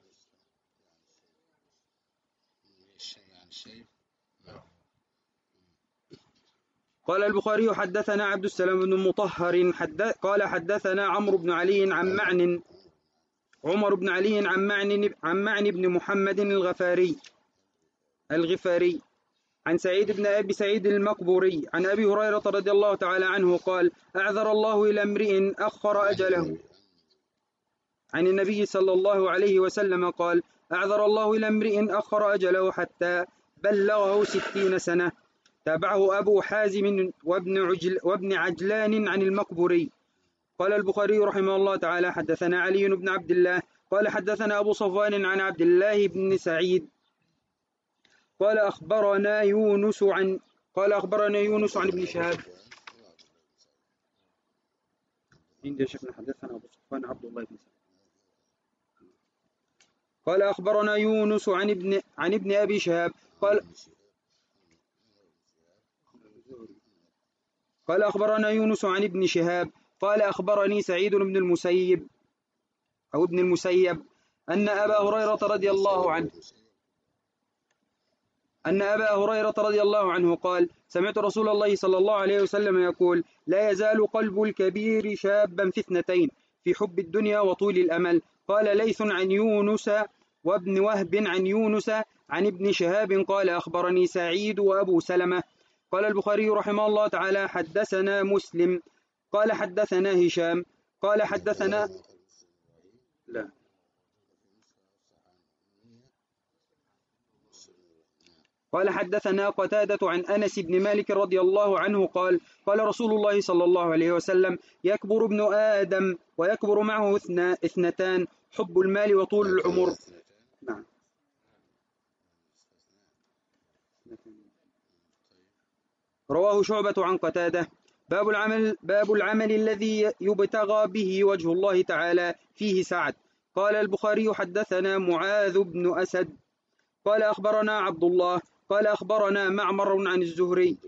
قال البخاري حدثنا عبد السلام بن مطهر حدث قال حدثنا عمرو بن علي عن معن عمر بن علي عن معن عن معن بن محمد الغفاري الغفاري عن سعيد بن أبي سعيد المقبوري عن أبي هريرة رضي الله تعالى عنه قال أعذر الله إلى امرئ أخر أجله. عن النبي صلى الله عليه وسلم قال أعذر الله إلى امرئ أخر أجله حتى بلغه ستين سنة. تابعه أبو حازم وابن, عجل وابن عجلان عن المقبوري. قال البخاري رحمه الله تعالى حدثنا علي بن عبد الله قال حدثنا أبو صفوان عن عبد الله بن سعيد قال أخبرنا يونس عن قال أخبرنا يونس عن ابن شهاب. عندي شيخنا حدثنا أبو صفوان عبد الله بن سعيد قال أخبرنا يونس عن ابن عن ابن أبي شهاب قال قال أخبرنا يونس عن ابن شهاب قال أخبرني سعيد بن المسيب أو ابن المسيب أن أبا هريرة رضي الله عنه أن أبا هريرة رضي الله عنه قال سمعت رسول الله صلى الله عليه وسلم يقول لا يزال قلب الكبير شابا في اثنتين في حب الدنيا وطول الأمل. قال ليث عن يونس وابن وهب عن يونس عن ابن شهاب قال أخبرني سعيد وأبو سلمة. قال البخاري رحمه الله تعالى حدثنا مسلم قال حدثنا هشام قال حدثنا لا قال حدثنا قتادة عن أنس بن مالك رضي الله عنه قال قال رسول الله صلى الله عليه وسلم يكبر ابن آدم ويكبر معه اثنتان حب المال وطول العمر. نعم. رواه شعبة عن قتادة. باب العمل باب العمل الذي يبتغى به وجه الله تعالى فيه سعد. قال البخاري حدثنا معاذ بن أسد قال أخبرنا عبد الله قال أخبرنا معمر عن الزهري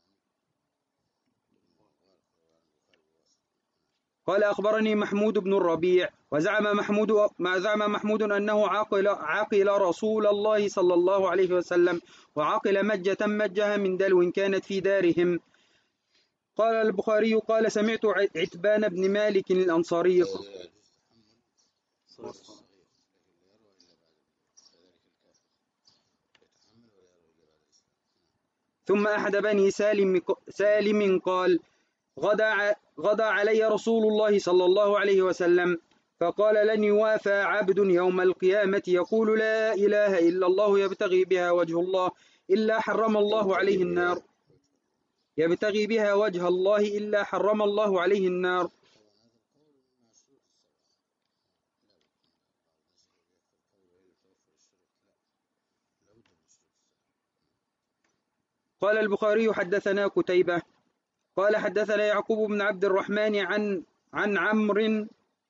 قال أخبرني محمود بن الربيع وزعم محمود ما زعم محمود أنه عقل عقل رسول الله صلى الله عليه وسلم وعقل مجة مجها من دلو كانت في دارهم. قال البخاري قال سمعت عتبان بن مالك الأنصاري ثم أحد بني سالم, سالم قال غدا, غدا علي رسول الله صلى الله عليه وسلم فقال لن يوافى عبد يوم القيامة يقول لا إله إلا الله يبتغي بها وجه الله إلا حرم الله عليه النار يبتغي بها وجه الله إلا حرم الله عليه النار. قال البخاري حدثنا قتيبة قال حدثنا يعقوب بن عبد الرحمن عن عن عمرو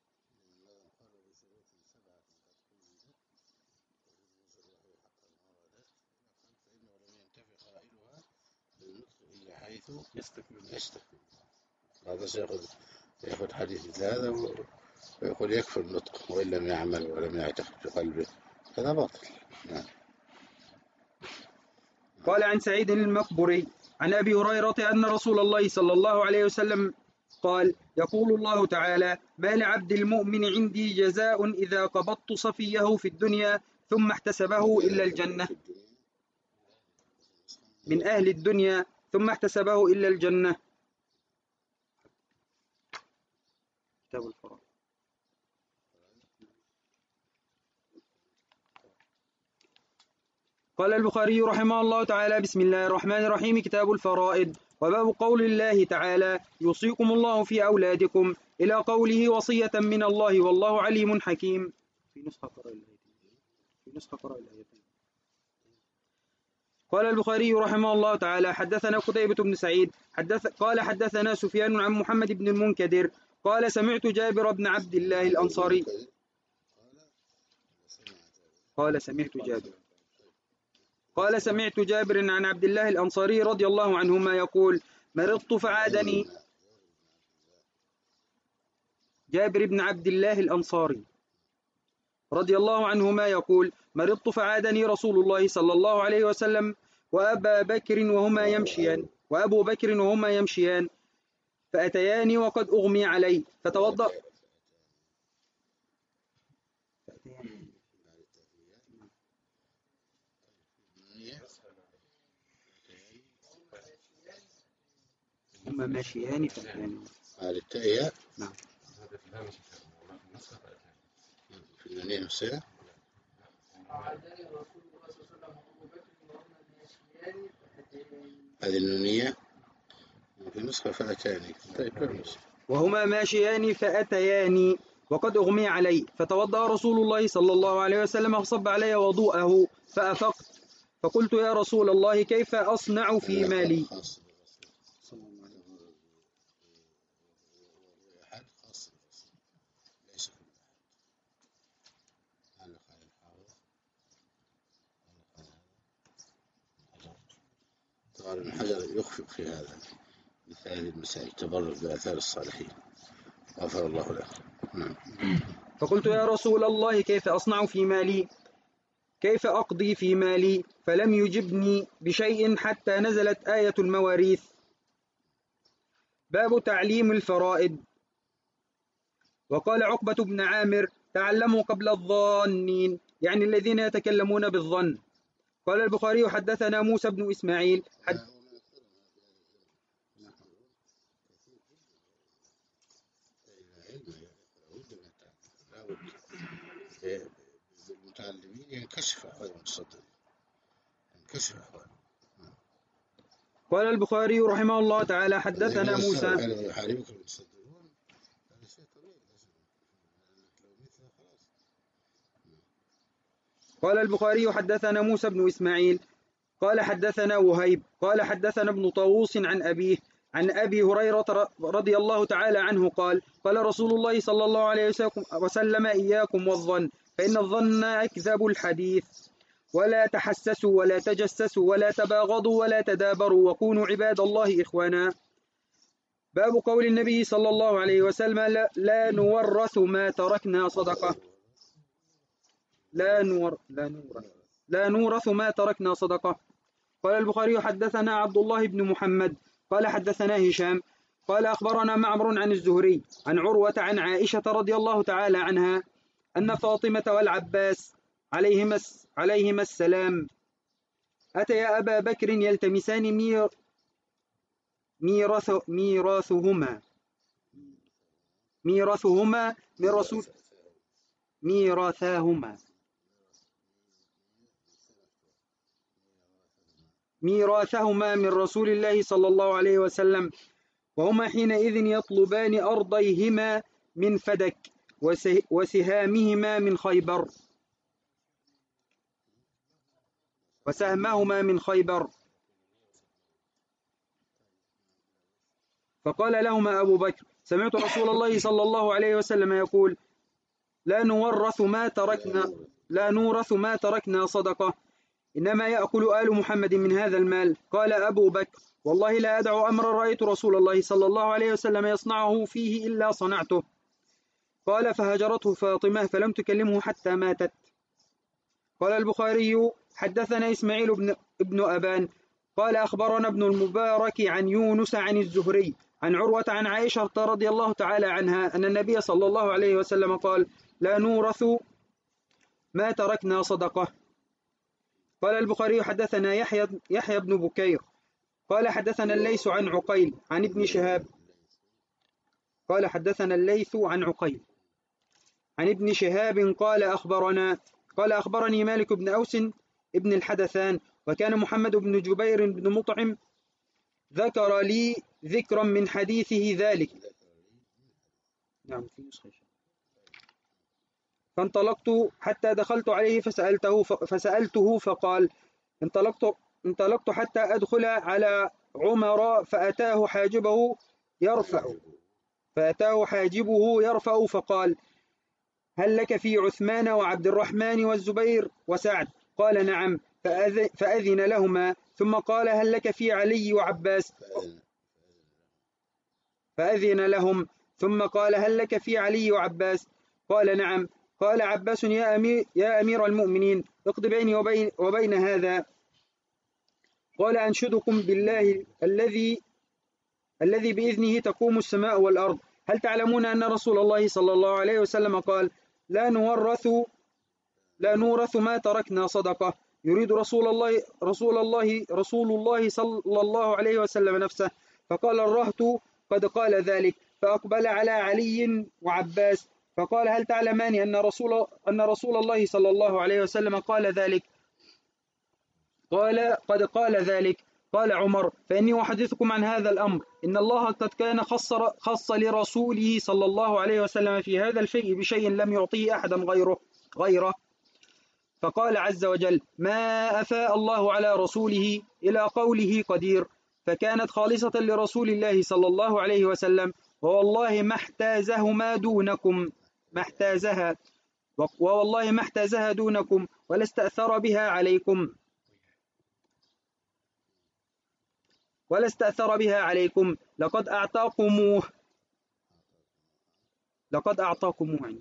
يستكمل. هذا سيأخذ يأخذ حديث هذا ويقول يكفر النطق وإن لم يعمل ولم يعتقد في قلبه هذا باطل. نعم. قال عن سعيد المقبري عن أبي هريرة أن رسول الله صلى الله عليه وسلم قال يقول الله تعالى ما لعبد المؤمن عندي جزاء إذا قبضت صفيه في الدنيا ثم احتسبه إلا الجنة من أهل الدنيا ثم احتسبه إلا الجنة. كتاب الفرائض. قال البخاري رحمه الله تعالى بسم الله الرحمن الرحيم كتاب الفرائض. وباب قول الله تعالى يوصيكم الله في أولادكم إلى قوله وصية من الله والله عليم حكيم. في نسخة قرأ الآيتين في نسخة قرأ الآيتين. قال البخاري رحمه الله تعالى حدثنا قتيبة بن سعيد حدث قال حدثنا سفيان عن محمد بن المنكدر قال سمعت جابر بن عبد الله الأنصاري قال سمعت جابر قال سمعت جابر عن عبد الله الأنصاري رضي الله عنهما يقول مرضت فعادني جابر بن عبد الله الأنصاري رضي الله عنهما يقول مرضت فعادني رسول الله صلى الله عليه وسلم وأبا بكر وهما يمشيان وأبو بكر وهما يمشيان فأتياني وقد أغمي علي فتوضأ هما ماشيان فأتياني هذه التأية. نعم. في النية نفسها هذه النونية في نسخة فأتاني. طيب لا نسخة وهما ماشيان فأتياني وقد أغمي علي، فتوضأ رسول الله صلى الله عليه وسلم فصب علي وضوءه فأفقت، فقلت يا رسول الله كيف أصنع في مالي؟ خاص أحد خاص ليس كل أحد. أنا قال الحافظ قال ابن حجر يخفق في هذا مثل هذه المسائل التبرك بآثار الصالحين غفر الله له. نعم. فقلت يا رسول الله كيف أصنع في مالي؟ كيف أقضي في مالي؟ فلم يجبني بشيء حتى نزلت آية المواريث. باب تعليم الفرائض. وقال عقبة بن عامر تعلموا قبل الظانين، يعني الذين يتكلمون بالظن. قال البخاري حدثنا موسى بن إسماعيل حد المتعلمين ينكشف أحوال المتصدرين ينكشف أحوال. قال البخاري رحمه الله تعالى حدثنا موسى. يحاربك المتصدرون هذا شيء طبيعي لو مثله خلاص. قال البخاري حدثنا موسى بن إسماعيل قال حدثنا وهيب قال حدثنا ابن طاووس عن أبيه عن أبي هريرة رضي الله تعالى عنه قال قال رسول الله صلى الله عليه وسلم إياكم والظن فإن الظن أكذب الحديث، ولا تحسسوا ولا تجسسوا ولا تباغضوا ولا تدابروا وكونوا عباد الله إخوانا. باب قول النبي صلى الله عليه وسلم لا, لا نورث ما تركنا صدقة. لا نور لا نورث لا نورث ما تركنا صدقة. قال البخاري حدثنا عبد الله بن محمد قال حدثنا هشام قال أخبرنا معمر عن الزهري عن عروة عن عائشة رضي الله تعالى عنها أن فاطمة والعباس عليهما عليهما السلام أتيا أبا بكر يلتمسان مير ميراث ميراثهما ميراثهما من رسول ميراثاهما ميراثهما من رسول الله صلى الله عليه وسلم، وهما حينئذ يطلبان أرضيهما من فدك وسهامهما من خيبر وسهمهما من خيبر. فقال لهما أبو بكر سمعت رسول الله صلى الله عليه وسلم يقول لا نورث ما تركنا لا نورث ما تركنا صدقة، إنما يأكل آل محمد من هذا المال. قال أبو بكر والله لا أدع أمرا رأيت رسول الله صلى الله عليه وسلم يصنعه فيه إلا صنعته. قال فهجرته فاطمة فلم تكلمه حتى ماتت. قال البخاري حدثنا إسماعيل بن, ابن أبان قال أخبرنا ابن المبارك عن يونس عن الزهري عن عروة عن عائشة رضي الله تعالى عنها أن النبي صلى الله عليه وسلم قال لا نورث ما تركنا صدقة. قال البخاري حدثنا يحيى, يحيى بن بكير قال حدثنا الليث عن عقيل عن ابن شهاب قال حدثنا الليث عن عقيل عن ابن شهاب قال أخبرنا قال أخبرني مالك بن أوس ابن الحدثان وكان محمد بن جبير بن مطعم ذكر لي ذكرا من حديثه ذلك. نعم في نسخة. فانطلقت حتى دخلت عليه فسألته فسألته فقال انطلقت انطلقت حتى أدخل على عمر فأتاه حاجبه يرفع فأتاه حاجبه يرفع فقال هل لك في عثمان وعبد الرحمن والزبير وسعد؟ قال نعم. فأذن لهما ثم قال هل لك في علي وعباس؟ فأذن لهم ثم قال هل لك في علي وعباس؟ قال نعم. قال عباس يا أمير, يا أمير المؤمنين اقض بيني وبين, وبين هذا. قال أنشدكم بالله الذي الذي بإذنه تقوم السماء والأرض، هل تعلمون أن رسول الله صلى الله عليه وسلم قال لا نورث لا نورث ما تركنا صدقة، يريد رسول الله رسول الله رسول الله صلى الله عليه وسلم نفسه. فقال الرهط قد قال ذلك، فأقبل على علي وعباس فقال هل تعلمان أن رسول أن رسول الله صلى الله عليه وسلم قال ذلك؟ قال قد قال ذلك. قال عمر: فإني أحدثكم عن هذا الأمر، إن الله قد كان خص, خص لرسوله صلى الله عليه وسلم في هذا الفيء بشيء لم يعطيه أحدا غيره, غيره فقال عز وجل: ما أفاء الله على رسوله إلى قوله قدير، فكانت خالصة لرسول الله صلى الله عليه وسلم، ووالله ما احتازهما دونكم ما احتازها ووالله ما احتازها دونكم ولا استأثر بها عليكم ولا استأثر بها عليكم لقد أعطاكموه لقد أعطاكموه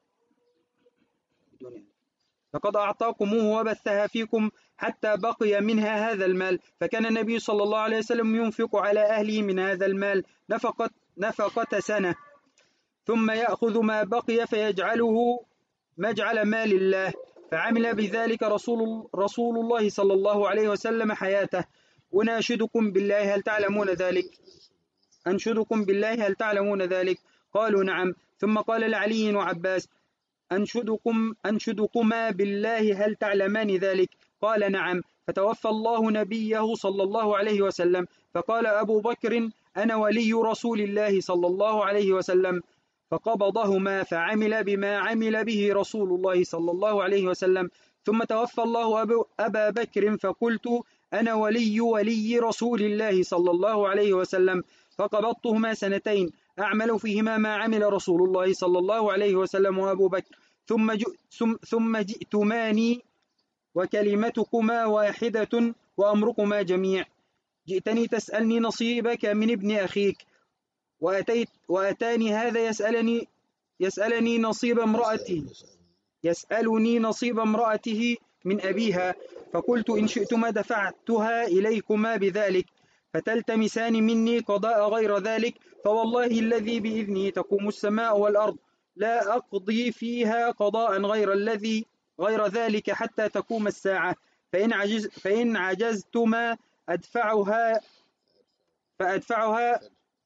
لقد أعطاكموه وبثها فيكم حتى بقي منها هذا المال، فكان النبي صلى الله عليه وسلم ينفق على أهله من هذا المال نفقة, نفقة سنة، ثم يأخذ ما بقي فيجعله مجعل مال الله، فعمل بذلك رسول, رسول الله صلى الله عليه وسلم حياته. أناشدكم بالله هل تعلمون ذلك أنشدكم بالله هل تعلمون ذلك قالوا نعم. ثم قال لعلي وعباس: أنشدكم أنشدكما بالله هل تعلمان ذلك؟ قال نعم. فتوفى الله نبيه صلى الله عليه وسلم، فقال أبو بكر: أنا ولي رسول الله صلى الله عليه وسلم، فقبضهما فعمل بما عمل به رسول الله صلى الله عليه وسلم. ثم توفى الله أبا بكر، فقلت: أنا ولي ولي رسول الله صلى الله عليه وسلم، فقبضتهما سنتين أعمل فيهما ما عمل رسول الله صلى الله عليه وسلم وأبو بكر، ثم, ثم جئتماني وكلمتكما واحدة وأمركما جميع. جئتني تسألني نصيبك من ابن أخيك، وأتيت وأتاني هذا يسألني يسألني نصيب امرأتي يسألني نصيب امرأته من أبيها، فقلت: إن شئتما دفعتها إليكما بذلك، فتلتمسان مني قضاء غير ذلك، فوالله الذي بإذنه تقوم السماء والأرض لا أقضي فيها قضاء غير الذي غير ذلك حتى تقوم الساعة، فإن, عجز فإن عجزتما أدفعها فأدفعها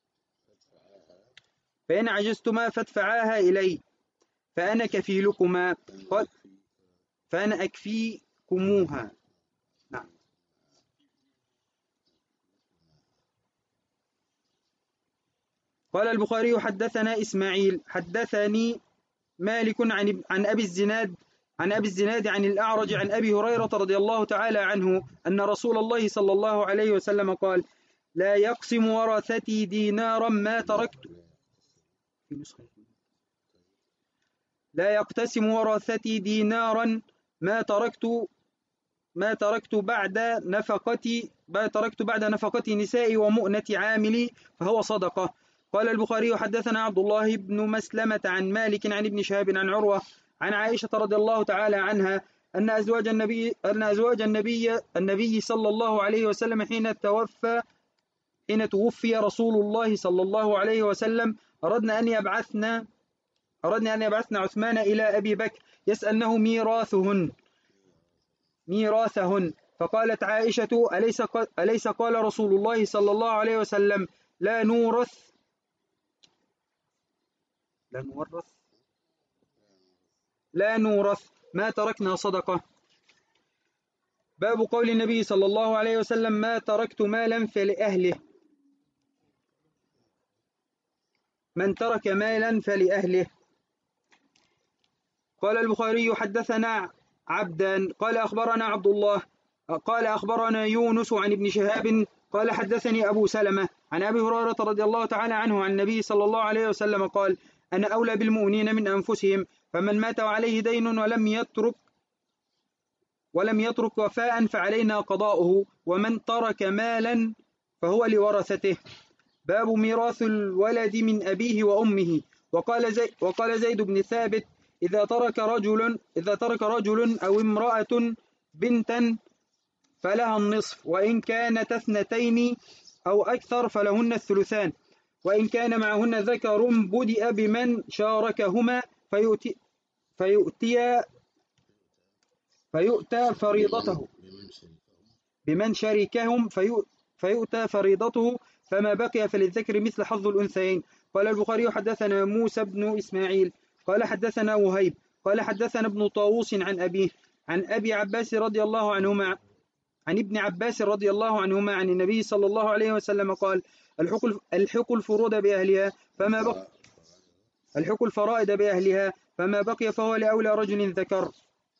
فإن عجزتما فادفعاها إلي، فأنا كفيلكما فأنا أكفيكموها. نعم. قال البخاري: حدثنا إسماعيل حدثني مالك عن عن أبي الزناد عن أبي الزناد عن الأعرج عن أبي هريرة رضي الله تعالى عنه أن رسول الله صلى الله عليه وسلم قال: لا يقسم ورثتي دينارا ما تركت لا يقتسم ورثتي دينارا ما تركت ما تركت بعد نفقتي ما تركت بعد نفقة نسائي ومؤنة عاملي فهو صدقة. قال البخاري: حدثنا عبد الله بن مسلمة عن مالك عن ابن شهاب عن عروة عن عائشة رضي الله تعالى عنها أن أزواج النبي أن أزواج النبي النبي صلى الله عليه وسلم حين توفى حين توفي رسول الله صلى الله عليه وسلم أردنا أن يبعثنا أردنا أن يبعثنا عثمان إلى أبي بكر يسألنه ميراثهن ميراثهن فقالت عائشة: أليس أليس قال رسول الله صلى الله عليه وسلم: لا نورث لا نورث لا نورث ما تركنا صدقة. باب قول النبي صلى الله عليه وسلم: ما تركت مالا فلأهله. من ترك مالا فلأهله. قال البخاري: حدثنا عبدان قال أخبرنا عبد الله قال أخبرنا يونس عن ابن شهاب قال حدثني أبو سلمة عن أبي هريرة رضي الله تعالى عنه عن النبي صلى الله عليه وسلم قال: أنا أولى بالمؤمنين من أنفسهم، فمن مات وعليه دين ولم يترك ولم يترك وفاء فعلينا قضاؤه، ومن ترك مالا فهو لورثته. باب ميراث الولد من أبيه وأمه. وقال زي وقال زيد بن ثابت: إذا ترك رجل إذا ترك رجل أو امرأة بنتا فلها النصف، وإن كانت اثنتين أو أكثر فلهن الثلثان، وإن كان معهن ذكر بدأ بمن شاركهما فيؤتي فيؤتي فيؤتى فريضته بمن شاركهم فيؤتى فريضته، فما بقي فللذكر مثل حظ الأنثيين. قال البخاري: حدثنا موسى بن إسماعيل قال حدثنا وهيب قال حدثنا ابن طاووس عن أبيه عن أبي عباس رضي الله عنهما عن ابن عباس رضي الله عنهما عن النبي صلى الله عليه وسلم قال الحق الفروض بأهلها فما بقي الحق الفرائض بأهلها فما بقي فهو لأولى رجل ذكر.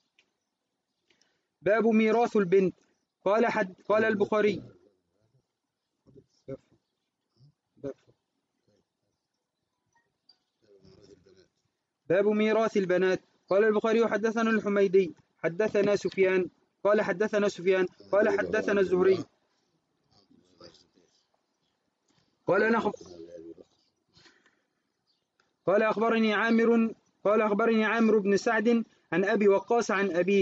باب ميراث البنت. قال حد قال البخاري باب ميراث البنات. قال البخاري حدثنا الحميدي حدثنا سفيان قال حدثنا سفيان قال حدثنا الزهري قال أنا قال أخبرني عامر قال أخبرني عامر بن سعد عن أبي وقاص عن أبيه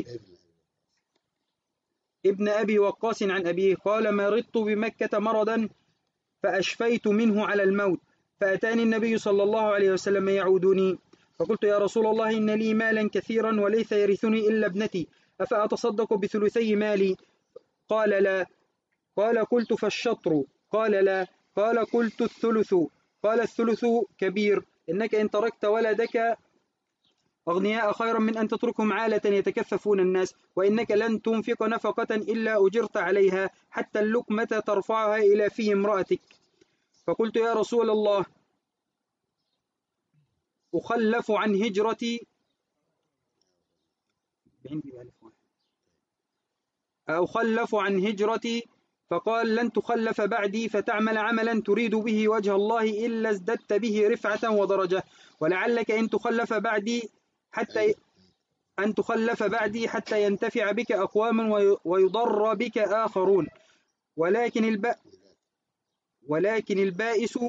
ابن أبي وقاص عن أبيه قال مرضت بمكة مرضا فأشفيت منه على الموت فأتاني النبي صلى الله عليه وسلم يعودني فقلت يا رسول الله إن لي مالا كثيرا وليس يرثني إلا ابنتي أفأتصدق بثلثي مالي؟ قال لا. قال قلت فالشطر؟ قال لا. قال قلت الثلث؟ قال الثلث كبير إنك إن تركت ولدك أغنياء خيرا من أن تتركهم عالة يتكففون الناس وإنك لن تنفق نفقة إلا أجرت عليها حتى اللقمة ترفعها إلى في امرأتك. فقلت يا رسول الله أخلف عن هجرتي أخلف عن هجرتي فقال لن تخلف بعدي فتعمل عملا تريد به وجه الله إلا ازددت به رفعة ودرجة ولعلك إن تخلف بعدي حتى أن تخلف بعدي حتى ينتفع بك أقوام ويضر بك آخرون ولكن الب ولكن البائس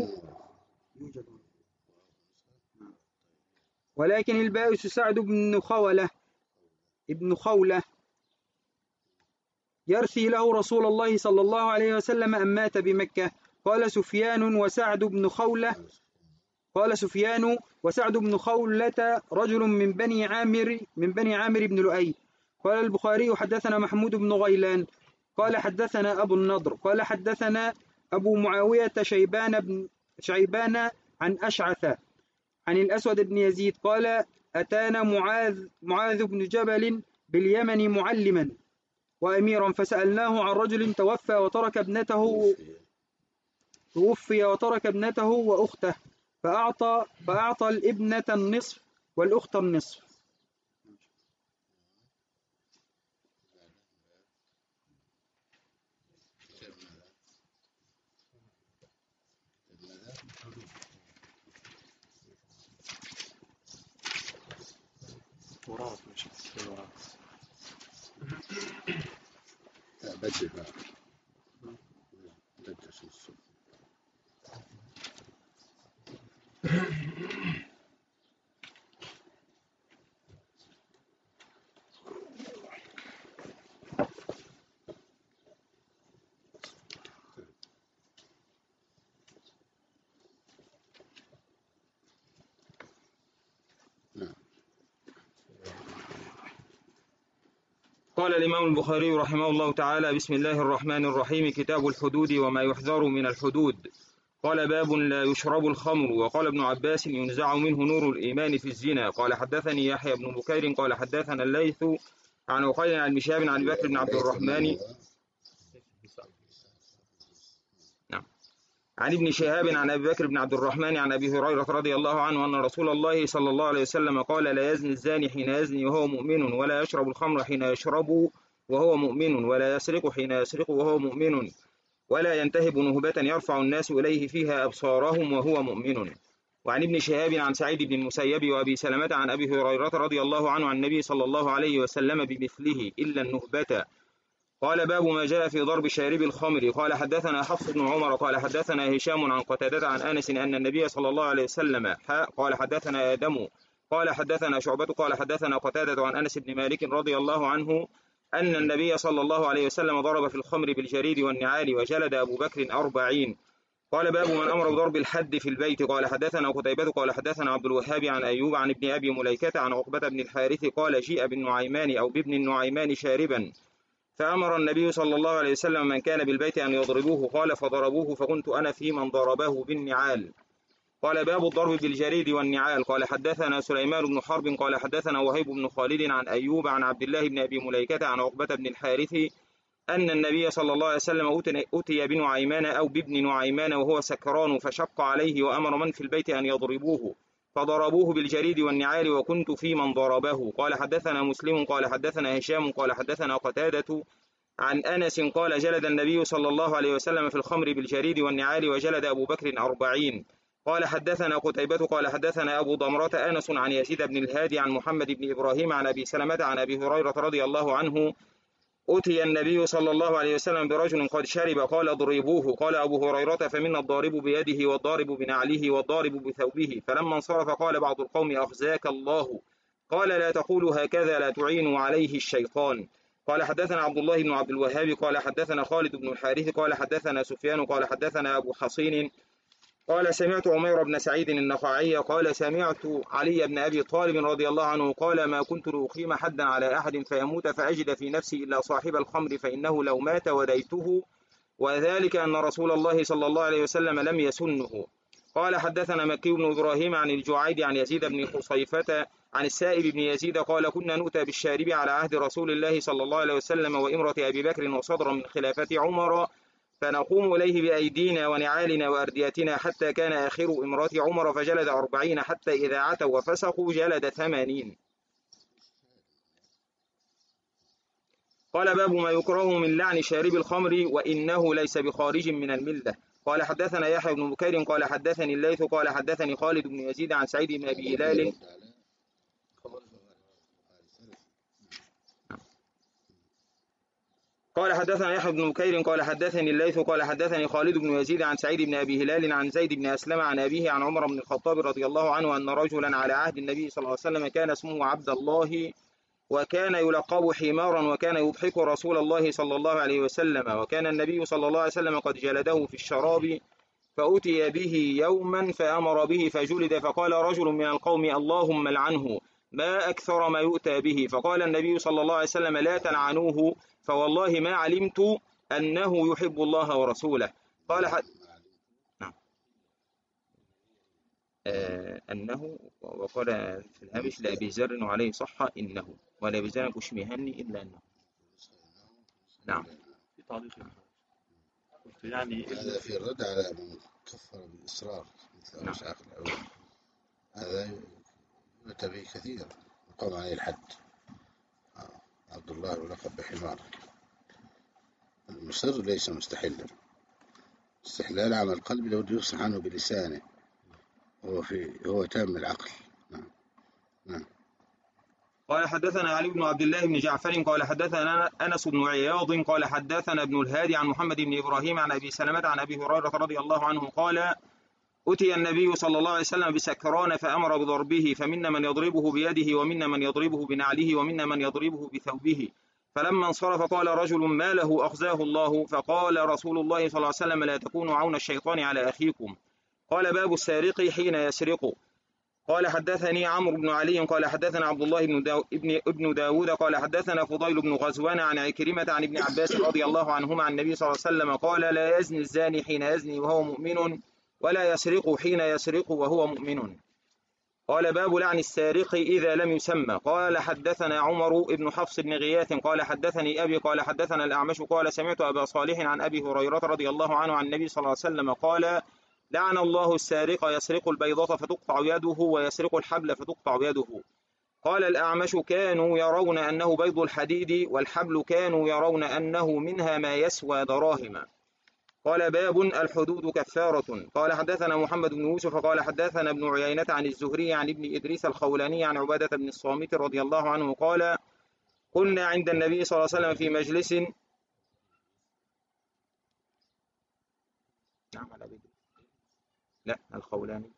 ولكن البائس سعد بن خولة ابن خولة يرثي له رسول الله صلى الله عليه وسلم أن مات بمكة. قال سفيان وسعد بن خولة قال سفيان وسعد بن خولة رجل من بني عامر من بني عامر بن لؤي. قال البخاري حدثنا محمود بن غيلان قال حدثنا أبو النضر قال حدثنا أبو معاوية شيبان بن شيبان عن أشعث عن الأسود بن يزيد قال أتانا معاذ معاذ بن جبل باليمن معلما وأميرا فسألناه عن رجل توفى وترك ابنته توفي وترك ابنته وأخته فأعطى فأعطى الابنة النصف والأخت النصف. وراك مش وراك لا بدل بقى بدل الصوت قال الإمام البخاري رحمه الله تعالى بسم الله الرحمن الرحيم كتاب الحدود وما يحذر من الحدود. قال باب لا يشرب الخمر. وقال ابن عباس ينزع منه نور الإيمان في الزنا. قال حدثني يحيى بن بكير قال حدثنا الليث عن عقيل عن مشاب عن بكر بن عبد الرحمن نعم عن ابن شهاب عن أبي بكر بن عبد الرحمن عن أبي هريرة رضي الله عنه أن رسول الله صلى الله عليه وسلم قال لا يزني الزاني حين يزني وهو مؤمن ولا يشرب الخمر حين يشرب وهو مؤمن ولا يسرق حين يسرق وهو مؤمن ولا ينتهب نهبة يرفع الناس إليه فيها أبصارهم وهو مؤمن. وعن ابن شهاب عن سعيد بن المسيب وأبي سلمة عن أبي هريرة رضي الله عنه عن النبي صلى الله عليه وسلم بمثله إلا النهبة. قال باب ما جاء في ضرب شارب الخمر. قال حدثنا حفص بن عمر قال حدثنا هشام عن قتادة عن أنس أن النبي صلى الله عليه وسلم قال حدثنا آدم قال حدثنا شعبة قال حدثنا قتادة عن أنس بن مالك رضي الله عنه أن النبي صلى الله عليه وسلم ضرب في الخمر بالجريد والنعال وجلد أبو بكر أربعين. قال باب من أمر بضرب الحد في البيت. قال حدثنا قتيبة قال حدثنا عبد الوهاب عن أيوب عن ابن أبي مليكة عن عقبة بن الحارث قال جيء بالنعيمان أو بابن النعيمان شاربا فأمر النبي صلى الله عليه وسلم من كان بالبيت أن يضربوه قال فضربوه فكنت أنا في من ضربه بالنعال. قال باب الضرب بالجريد والنعال. قال حدثنا سليمان بن حرب قال حدثنا وهيب بن خالد عن أيوب عن عبد الله بن أبي مليكة عن عقبة بن الحارث أن النبي صلى الله عليه وسلم أتي بنعيمان أو بابن نعيمان وهو سكران فشق عليه وأمر من في البيت أن يضربوه فضربوه بالجريد والنعال وكنت في من ضربه. قال حدثنا مسلم قال حدثنا هشام قال حدثنا قتادة عن أنس قال جلد النبي صلى الله عليه وسلم في الخمر بالجريد والنعال وجلد أبو بكر أربعين. قال حدثنا قتيبة قال حدثنا أبو ضمرة أنس عن يزيد بن الهادي عن محمد بن إبراهيم عن أبي سلمة عن أبي هريرة رضي الله عنه أتي النبي صلى الله عليه وسلم برجل قد شرب قال اضربوه. قال أبو هريرة فمنا الضارب بيده والضارب بنعله والضارب بثوبه. فلما انصرف قال بعض القوم أخزاك الله. قال لا تقولوا هكذا لا تعينوا عليه الشيطان. قال حدثنا عبد الله بن عبد الوهاب قال حدثنا خالد بن الحارث قال حدثنا سفيان قال حدثنا أبو حصين قال سمعت عمير بن سعيد النخعي قال سمعت علي بن أبي طالب رضي الله عنه قال ما كنت لأقيم حدا على أحد فيموت فأجد في نفسي إلا صاحب الخمر فإنه لو مات وديته وذلك أن رسول الله صلى الله عليه وسلم لم يسنه. قال حدثنا مكي بن إبراهيم عن الجعيد عن يزيد بن خصيفة عن السائب بن يزيد قال كنا نؤتى بالشارب على عهد رسول الله صلى الله عليه وسلم وإمرة أبي بكر وصدرا من خلافة عمر فنقوم إليه بأيدينا ونعالنا وأرديتنا حتى كان آخر إمرة عمر فجلد أربعين حتى إذا عتوا وفسقوا جلد ثمانين. قال باب ما يكره من لعن شارب الخمر وإنه ليس بخارج من الملة. قال حدثنا يحيى بن بكير قال حدثني الليث قال حدثني خالد بن يزيد عن سعيد بن أبي هلال قال حدثنا يحيى بن بكير قال حدثني الليث قال حدثني خالد بن يزيد عن سعيد بن أبي هلال عن زيد بن أسلم عن أبيه عن عمر بن الخطاب رضي الله عنه أن رجلا على عهد النبي صلى الله عليه وسلم كان اسمه عبد الله وكان يلقب حمارا وكان يضحك رسول الله صلى الله عليه وسلم وكان النبي صلى الله عليه وسلم قد جلده في الشراب فأتي به يوما فأمر به فجلد فقال رجل من القوم اللهم لعنه ما أكثر ما يؤتى به. فقال النبي صلى الله عليه وسلم لا تلعنوه فوالله ما علمت أنه يحب الله ورسوله. قال حد... نعم. آه أنه وقال في الهامش لأبي ذر وعليه صحة إنه ولا بزنك وشميهني إلا أنه. نعم. في تعليق قلت يعني هذا في الرد على من كفر بالإصرار مثل نعم. أشعار الأول هذا يؤتى به كثير يقام عليه الحد. عبد الله يلقب بحمار. المصر ليس مستحلا. استحلال عمل القلب لو يفصح عنه بلسانه هو في هو تام العقل. نعم. نعم. قال حدثنا علي بن عبد الله بن جعفر قال حدثنا أنس بن عياض قال حدثنا ابن الهادي عن محمد بن إبراهيم عن أبي سلمة عن أبي هريرة رضي الله عنه قال أتي النبي صلى الله عليه وسلم بسكران فأمر بضربه فمنا من يضربه بيده ومنا من يضربه بنعله ومنا من يضربه بثوبه. فلما انصرف قال رجل ما له أخزاه الله. فقال رسول الله صلى الله عليه وسلم لا تكونوا عون الشيطان على أخيكم. قال باب السارق حين يسرق. قال حدثني عمرو بن علي قال حدثنا عبد الله بن, داو ابن, ابن داود قال حدثنا فضيل بن غزوان عن عكرمة عن ابن عباس رضي الله عنهما عن النبي صلى الله عليه وسلم قال لا يزني الزاني حين يزني وهو مؤمن ولا يسرق حين يسرق وهو مؤمن. قال باب لعن السارق إذا لم يسمى. قال حدثنا عمر بن حفص بن غياث قال حدثني أبي قال حدثنا الأعمش قال سمعت أبا صالح عن أبي هريرة رضي الله عنه عن النبي صلى الله عليه وسلم قال لعن الله السارق يسرق البيضة فتقطع يده ويسرق الحبل فتقطع يده. قال الأعمش كانوا يرون أنه بيض الحديد والحبل كانوا يرون أنه منها ما يسوى دراهم. قال باب الحدود كفارة. قال حدثنا محمد بن يوسف قال حدثنا ابن عيينة عن الزهري عن ابن إدريس الخولاني عن عبادة بن الصامت رضي الله عنه قال كنا عند النبي صلى الله عليه وسلم في مجلس نعم على بيت لا الخولاني.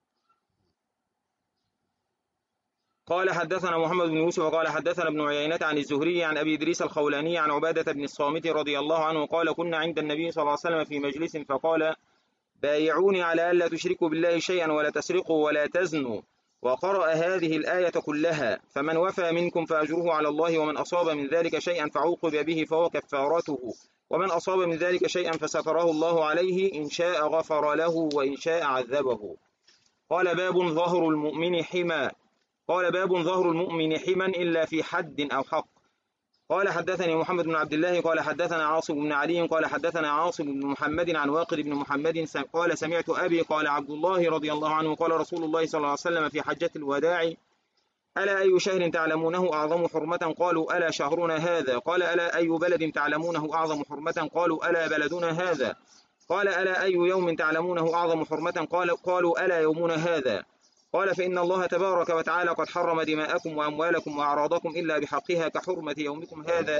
قال حدثنا محمد بن يوسف قال حدثنا ابن عيينة عن الزهري عن أبي إدريس الخولاني عن عبادة بن الصامت رضي الله عنه قال كنا عند النبي صلى الله عليه وسلم في مجلس فقال بايعوني على ألا تشركوا بالله شيئا ولا تسرقوا ولا تزنوا وقرأ هذه الآية كلها فمن وفى منكم فأجره على الله ومن أصاب من ذلك شيئا فعوقب به فهو كفارته ومن أصاب من ذلك شيئا فستره الله عليه إن شاء غفر له وإن شاء عذبه. قال باب ظهر المؤمن حمى. قال باب ظهر المؤمن حما إلا في حد أو حق. قال حدثني محمد بن عبد الله قال حدثنا عاصم بن علي قال حدثنا عاصم بن محمد عن واقد بن محمد قال سمعت أبي قال عبد الله رضي الله عنه قال رسول الله صلى الله عليه وسلم في حجة الوداع: ألا أي شهر تعلمونه أعظم حرمة؟ قالوا: ألا شهرنا هذا. قال: ألا أي بلد تعلمونه أعظم حرمة؟ قالوا: ألا بلدنا هذا. قال: ألا أي يوم تعلمونه أعظم حرمة؟ قال قالوا: ألا يومنا هذا. قال: فإن الله تبارك وتعالى قد حرم دماءكم وأموالكم وأعراضكم إلا بحقها كحرمة يومكم هذا.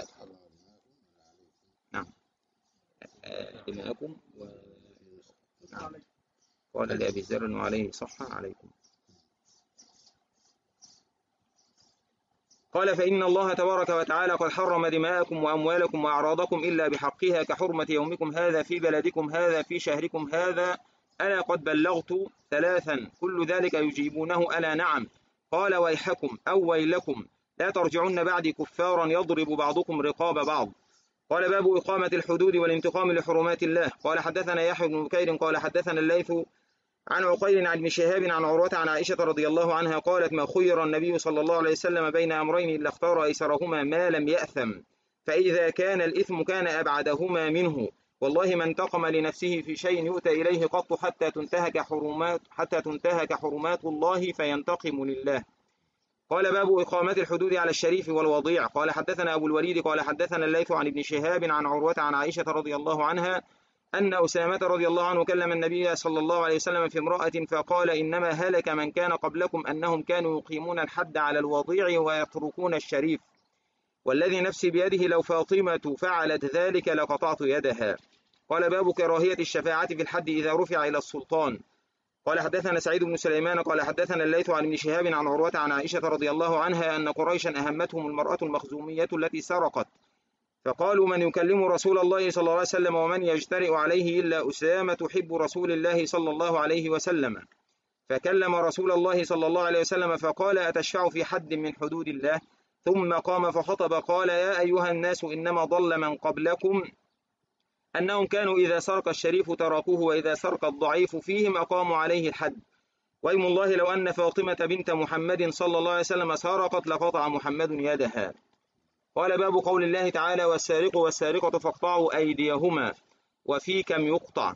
نعم. دماءكم و... نعم. قال لأبي ذر وعليه صح عليكم. قال: فإن الله تبارك وتعالى قد حرم دماءكم وأموالكم وأعراضكم إلا بحقها كحرمة يومكم هذا في بلدكم هذا في شهركم هذا. ألا قد بلغت ثلاثا كل ذلك يجيبونه ألا نعم. قال: ويحكم أو ويلكم لا ترجعن بعدي كفارا يضرب بعضكم رقاب بعض. قال: باب إقامة الحدود والانتقام لحرمات الله. قال: حدثنا يحيى بن بكير قال حدثنا الليث عن عقيل عن ابن شهاب عن عروة عن عائشة رضي الله عنها قالت: ما خير النبي صلى الله عليه وسلم بين أمرين إلا اختار أيسرهما ما لم يأثم، فإذا كان الإثم كان أبعدهما منه. والله ما انتقم لنفسه في شيء يؤتى إليه قط حتى تنتهك حرمات حتى تنتهك حرمات الله فينتقم لله. قال: باب إقامة الحدود على الشريف والوضيع. قال: حدثنا أبو الوليد قال حدثنا الليث عن ابن شهاب عن عروة عن عائشة رضي الله عنها أن أسامة رضي الله عنه كلم النبي صلى الله عليه وسلم في امرأة فقال: إنما هلك من كان قبلكم أنهم كانوا يقيمون الحد على الوضيع ويتركون الشريف، والذي نفسي بيده لو فاطمة فعلت ذلك لقطعت يدها. قال: باب كراهية الشفاعة في الحد إذا رفع إلى السلطان. قال: حدثنا سعيد بن سليمان قال حدثنا الليث عن ابن شهاب عن عروة عن عائشة رضي الله عنها أن قريشا أهمتهم المرأة المخزومية التي سرقت، فقالوا: من يكلم رسول الله صلى الله عليه وسلم ومن يجترئ عليه إلا أسامة حب رسول الله صلى الله عليه وسلم. فكلم رسول الله صلى الله عليه وسلم فقال: أتشفع في حد من حدود الله؟ ثم قام فخطب قال: يا أيها الناس إنما ضل من قبلكم أنهم كانوا إذا سرق الشريف تركوه وإذا سرق الضعيف فيهم أقاموا عليه الحد، وأيم الله لو أن فاطمة بنت محمد صلى الله عليه وسلم سرقت لقطع محمد يدها. قال: باب قول الله تعالى: والسارق والسارقة فاقطعوا أيديهما، وفي كم يقطع.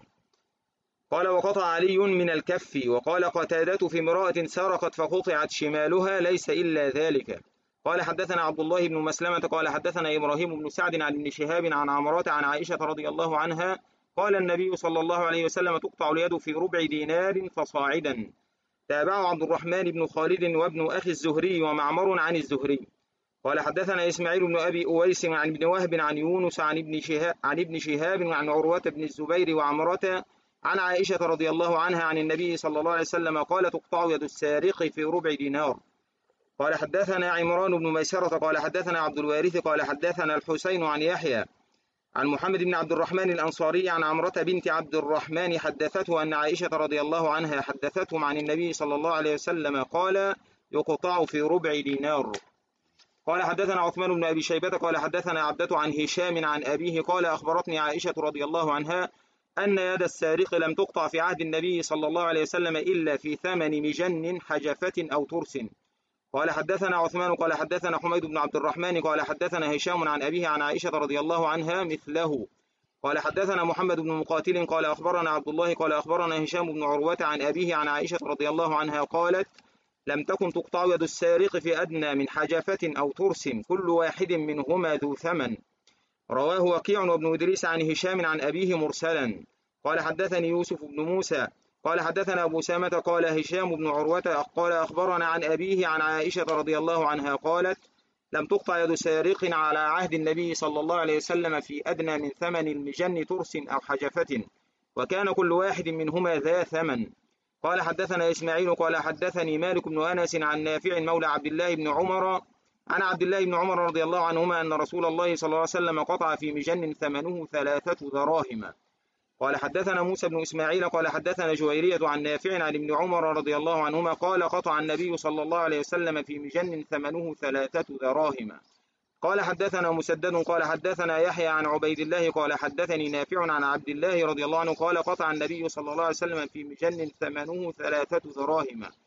قال: وقطع علي من الكف. وقال قتادة في امرأة سرقت فقطعت شمالها ليس إلا ذلك. قال: حدثنا عبد الله بن مسلمة قال حدثنا إبراهيم بن سعد عن ابن شهاب عن عمرة عن عائشة رضي الله عنها قال النبي صلى الله عليه وسلم: تقطع اليد في ربع دينار فصاعدا. تابعه عبد الرحمن بن خالد وابن أخي الزهري ومعمر عن الزهري. قال: حدثنا إسماعيل بن أبي أويس عن ابن وهب عن يونس عن ابن شهاب عن ابن شهاب عن عروة بن الزبير وعمرة عن عائشة رضي الله عنها عن النبي صلى الله عليه وسلم قال: تقطع يد السارق في ربع دينار. قال: حدثنا عمران بن ميسرة قال حدثنا عبد الوارث قال حدثنا الحسين عن يحيى عن محمد بن عبد الرحمن الأنصاري عن عمرة بنت عبد الرحمن حدثته أن عائشة رضي الله عنها حدثتهم عن النبي صلى الله عليه وسلم قال: يقطع في ربع دينار. قال: حدثنا عثمان بن أبي شيبة قال حدثنا عبدة عن هشام عن أبيه قال: أخبرتني عائشة رضي الله عنها أن يد السارق لم تقطع في عهد النبي صلى الله عليه وسلم إلا في ثمن مجن حجفة أو ترس. قال: حدثنا عثمان قال حدثنا حميد بن عبد الرحمن قال حدثنا هشام عن أبيه عن عائشة رضي الله عنها مثله. قال: حدثنا محمد بن مقاتل قال أخبرنا عبد الله قال أخبرنا هشام بن عروة عن أبيه عن عائشة رضي الله عنها قالت: لم تكن تقطع يد السارق في أدنى من حجفة أو ترس كل واحد منهما ذو ثمن. رواه وكيع وابن إدريس عن هشام عن أبيه مرسلا. قال: حدثني يوسف بن موسى قال حدثنا أبو سامة قال هشام بن عروة قال أخبرنا عن أبيه عن عائشة رضي الله عنها قالت: لم تقطع يد سارق على عهد النبي صلى الله عليه وسلم في أدنى من ثمن المجن ترس أو حجفة، وكان كل واحد منهما ذا ثمن. قال: حدثنا إسماعيل قال حدثني مالك بن أنس عن نافع مولى عبد الله بن عمر عن عبد الله بن عمر رضي الله عنهما أن رسول الله صلى الله عليه وسلم قطع في مجن ثمنه ثلاثة دراهم. قال: حدثنا موسى بن إسماعيل قال حدثنا جويرية عن نافع عن ابن عمر رضي الله عنهما قال: قطع النبي صلى الله عليه وسلم في مجن ثمنه ثلاثة دراهم. قال: حدثنا مسدد قال حدثنا يحيى عن عبيد الله قال حدثني نافع عن عبد الله رضي الله عنه قال: قطع النبي صلى الله عليه وسلم في مجن ثمنه ثلاثة دراهم.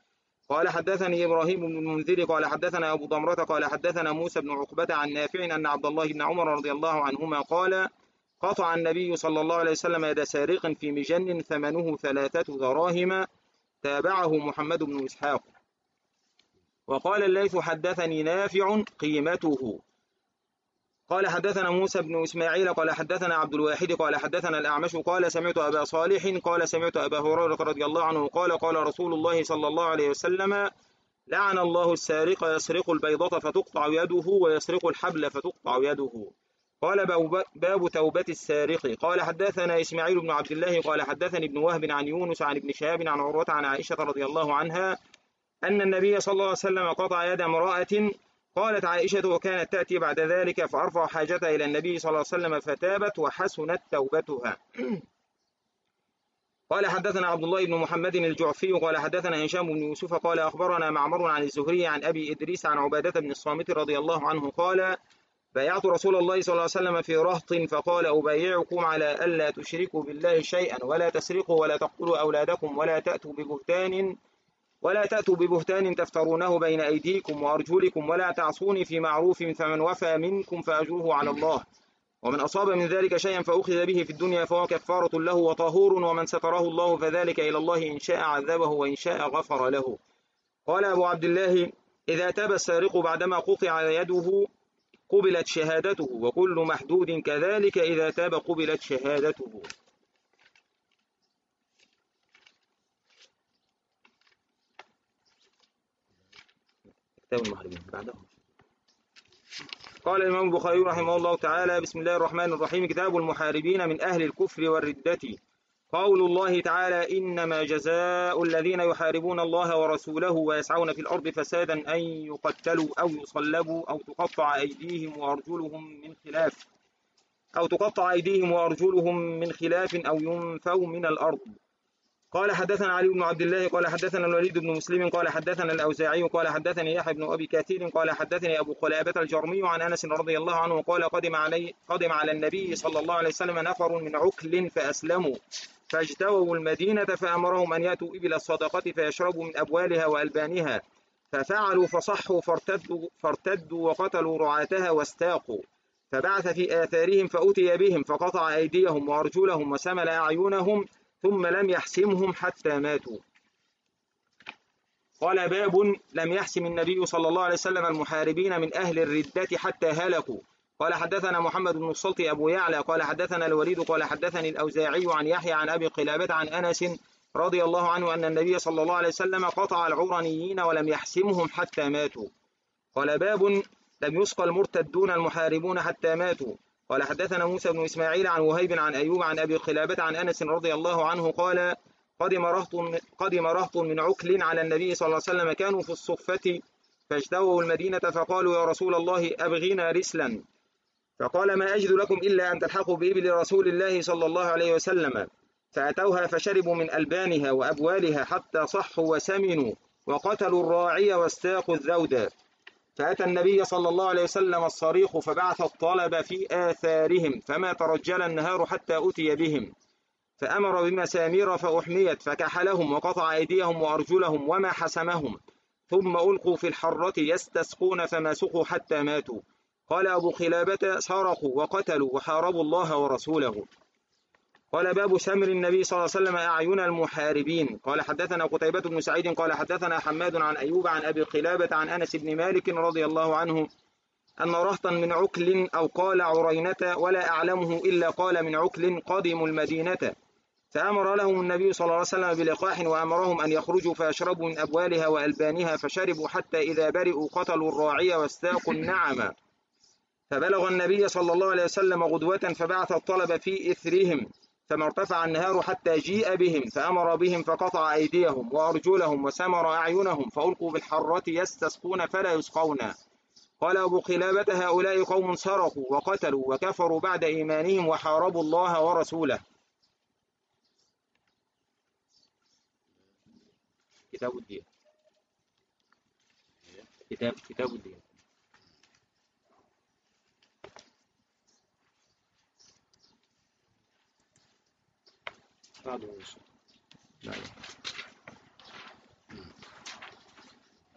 قال حدثني إبراهيم بن المنذر قال حدثنا أبو ضمرة قال حدثنا موسى بن عقبة عن نافع أن عبد الله بن عمر رضي الله عنهما قال قطع النبي صلى الله عليه وسلم يد سارق في مجن ثمنه ثلاثة دراهم، تابعه محمد بن إسحاق. وقال الليث حدثني نافع قيمته. قال حدثنا موسى بن إسماعيل قال حدثنا عبد الواحد قال حدثنا الأعمش قال سمعت أبا صالح قال سمعت أبا هريرة رضي الله عنه قال قال رسول الله صلى الله عليه وسلم لعن الله السارق يسرق البيضة فتقطع يده ويسرق الحبل فتقطع يده. قال باب توبة السارق. قال حدثنا إسماعيل بن عبد الله قال حدثني ابن وهب عن يونس عن ابن شهاب عن عروة عن عائشة رضي الله عنها أن النبي صلى الله عليه وسلم قطع يد امرأة. قالت عائشة وكانت تأتي بعد ذلك فأرفع حاجتها إلى النبي صلى الله عليه وسلم فتابت وحسنت توبتها. قال حدثنا عبد الله بن محمد الجعفي قال حدثنا هشام بن يوسف قال أخبرنا معمر عن الزهري عن أبي إدريس عن عبادة بن الصامت رضي الله عنه قال بايعت رسول الله صلى الله عليه وسلم في رهط فقال أبايعكم على ألا تشركوا بالله شيئا ولا تسرقوا ولا تقتلوا أولادكم ولا تأتوا ببهتان ولا تأتوا ببهتان تفترونه بين أيديكم وأرجلكم ولا تعصوني في معروف فمن وفى منكم فأجره على الله ومن أصاب من ذلك شيئا فأخذ به في الدنيا فهو كفارة له وطهور ومن ستره الله فذلك إلى الله إن شاء عذبه وإن شاء غفر له. قال أبو عبد الله إذا تاب السارق بعدما قطع يده قبلت شهادته وكل محدود كذلك إذا تاب قبلت شهادته. قال الإمام البخاري رحمه الله تعالى بسم الله الرحمن الرحيم كتاب المحاربين من أهل الكفر والردة. قول الله تعالى إنما جزاء الذين يحاربون الله ورسوله ويسعون في الأرض فسادا أن يقتلوا أو يصلبوا أو تقطع أيديهم وأرجلهم من خلاف أو تقطع أيديهم وأرجلهم من خلاف أو ينفوا من الأرض. قال حدثنا علي بن عبد الله قال حدثنا الوليد بن مسلم قال حدثنا الأوزاعي قال حدثني يحيى بن أبي كثير قال حدثني أبو قلابة الجرمي عن أنس رضي الله عنه قال قدم علي قدم على النبي صلى الله عليه وسلم نفر من عكل فأسلموا فاجتووا المدينة فأمرهم أن يأتوا إبل الصدقة فيشربوا من أبوالها وألبانها ففعلوا فصحوا فارتدوا, فارتدوا وقتلوا رعاتها واستاقوا فبعث في آثارهم فأتي بهم فقطع أيديهم وأرجلهم وسمل أعينهم ثم لم يحسمهم حتى ماتوا. قال باب لم يحسم النبي صلى الله عليه وسلم المحاربين من أهل الردة حتى هلكوا. قال حدثنا محمد بن السلط أبو يعلى قال حدثنا الوليد قال حدثني الأوزاعي عن يحيى عن أبي قلابة عن أنس رضي الله عنه أن النبي صلى الله عليه وسلم قطع العرنيين ولم يحسمهم حتى ماتوا. قال باب لم يسقى المرتدون المحاربون حتى ماتوا. قال حدثنا موسى بن إسماعيل عن وهيب عن أيوب عن أبي قلابة عن أنس رضي الله عنه قال قدم رهط قدم رهط من عكل على النبي صلى الله عليه وسلم كانوا في الصفة فاجتووا المدينة فقالوا يا رسول الله أبغينا رسلا فقال ما أجد لكم إلا أن تلحقوا بإبل رسول الله صلى الله عليه وسلم فأتوها فشربوا من ألبانها وأبوالها حتى صحوا وسمنوا وقتلوا الراعي واستاقوا الذود. فأتى النبي صلى الله عليه وسلم الصريخ فبعث الطلب في آثارهم فما ترجل النهار حتى أتي بهم فأمر بمسامير فأحميت فكحلهم وقطع أيديهم وأرجلهم وما حسمهم ثم ألقوا في الحرة يستسقون فما سقوا حتى ماتوا. قال أبو قلابة سرقوا وقتلوا وحاربوا الله ورسوله. قال باب سمر النبي صلى الله عليه وسلم أعين المحاربين. قال حدثنا قتيبة بن سعيد قال حدثنا حماد عن أيوب عن أبي قلابة عن أنس بن مالك رضي الله عنه أن رهطا من عكل أو قال عرينة ولا أعلمه إلا قال من عكل قدموا المدينة فأمر لهم النبي صلى الله عليه وسلم بلقاح وأمرهم أن يخرجوا فيشربوا من أبوالها وألبانها فشربوا حتى إذا برئوا قتلوا الراعي واستاقوا النعم فبلغ النبي صلى الله عليه وسلم غدوة فبعث الطلب في إثرهم فما ارتفع النهار حتى جيء بهم فأمر بهم فقطع أيديهم وأرجلهم وسمر أعينهم فألقوا بالحرة يستسقون فلا يسقون. قال أبو قلابة هؤلاء قوم سرقوا وقتلوا وكفروا بعد إيمانهم وحاربوا الله ورسوله. كتاب الدين كتاب كتاب الدين بعد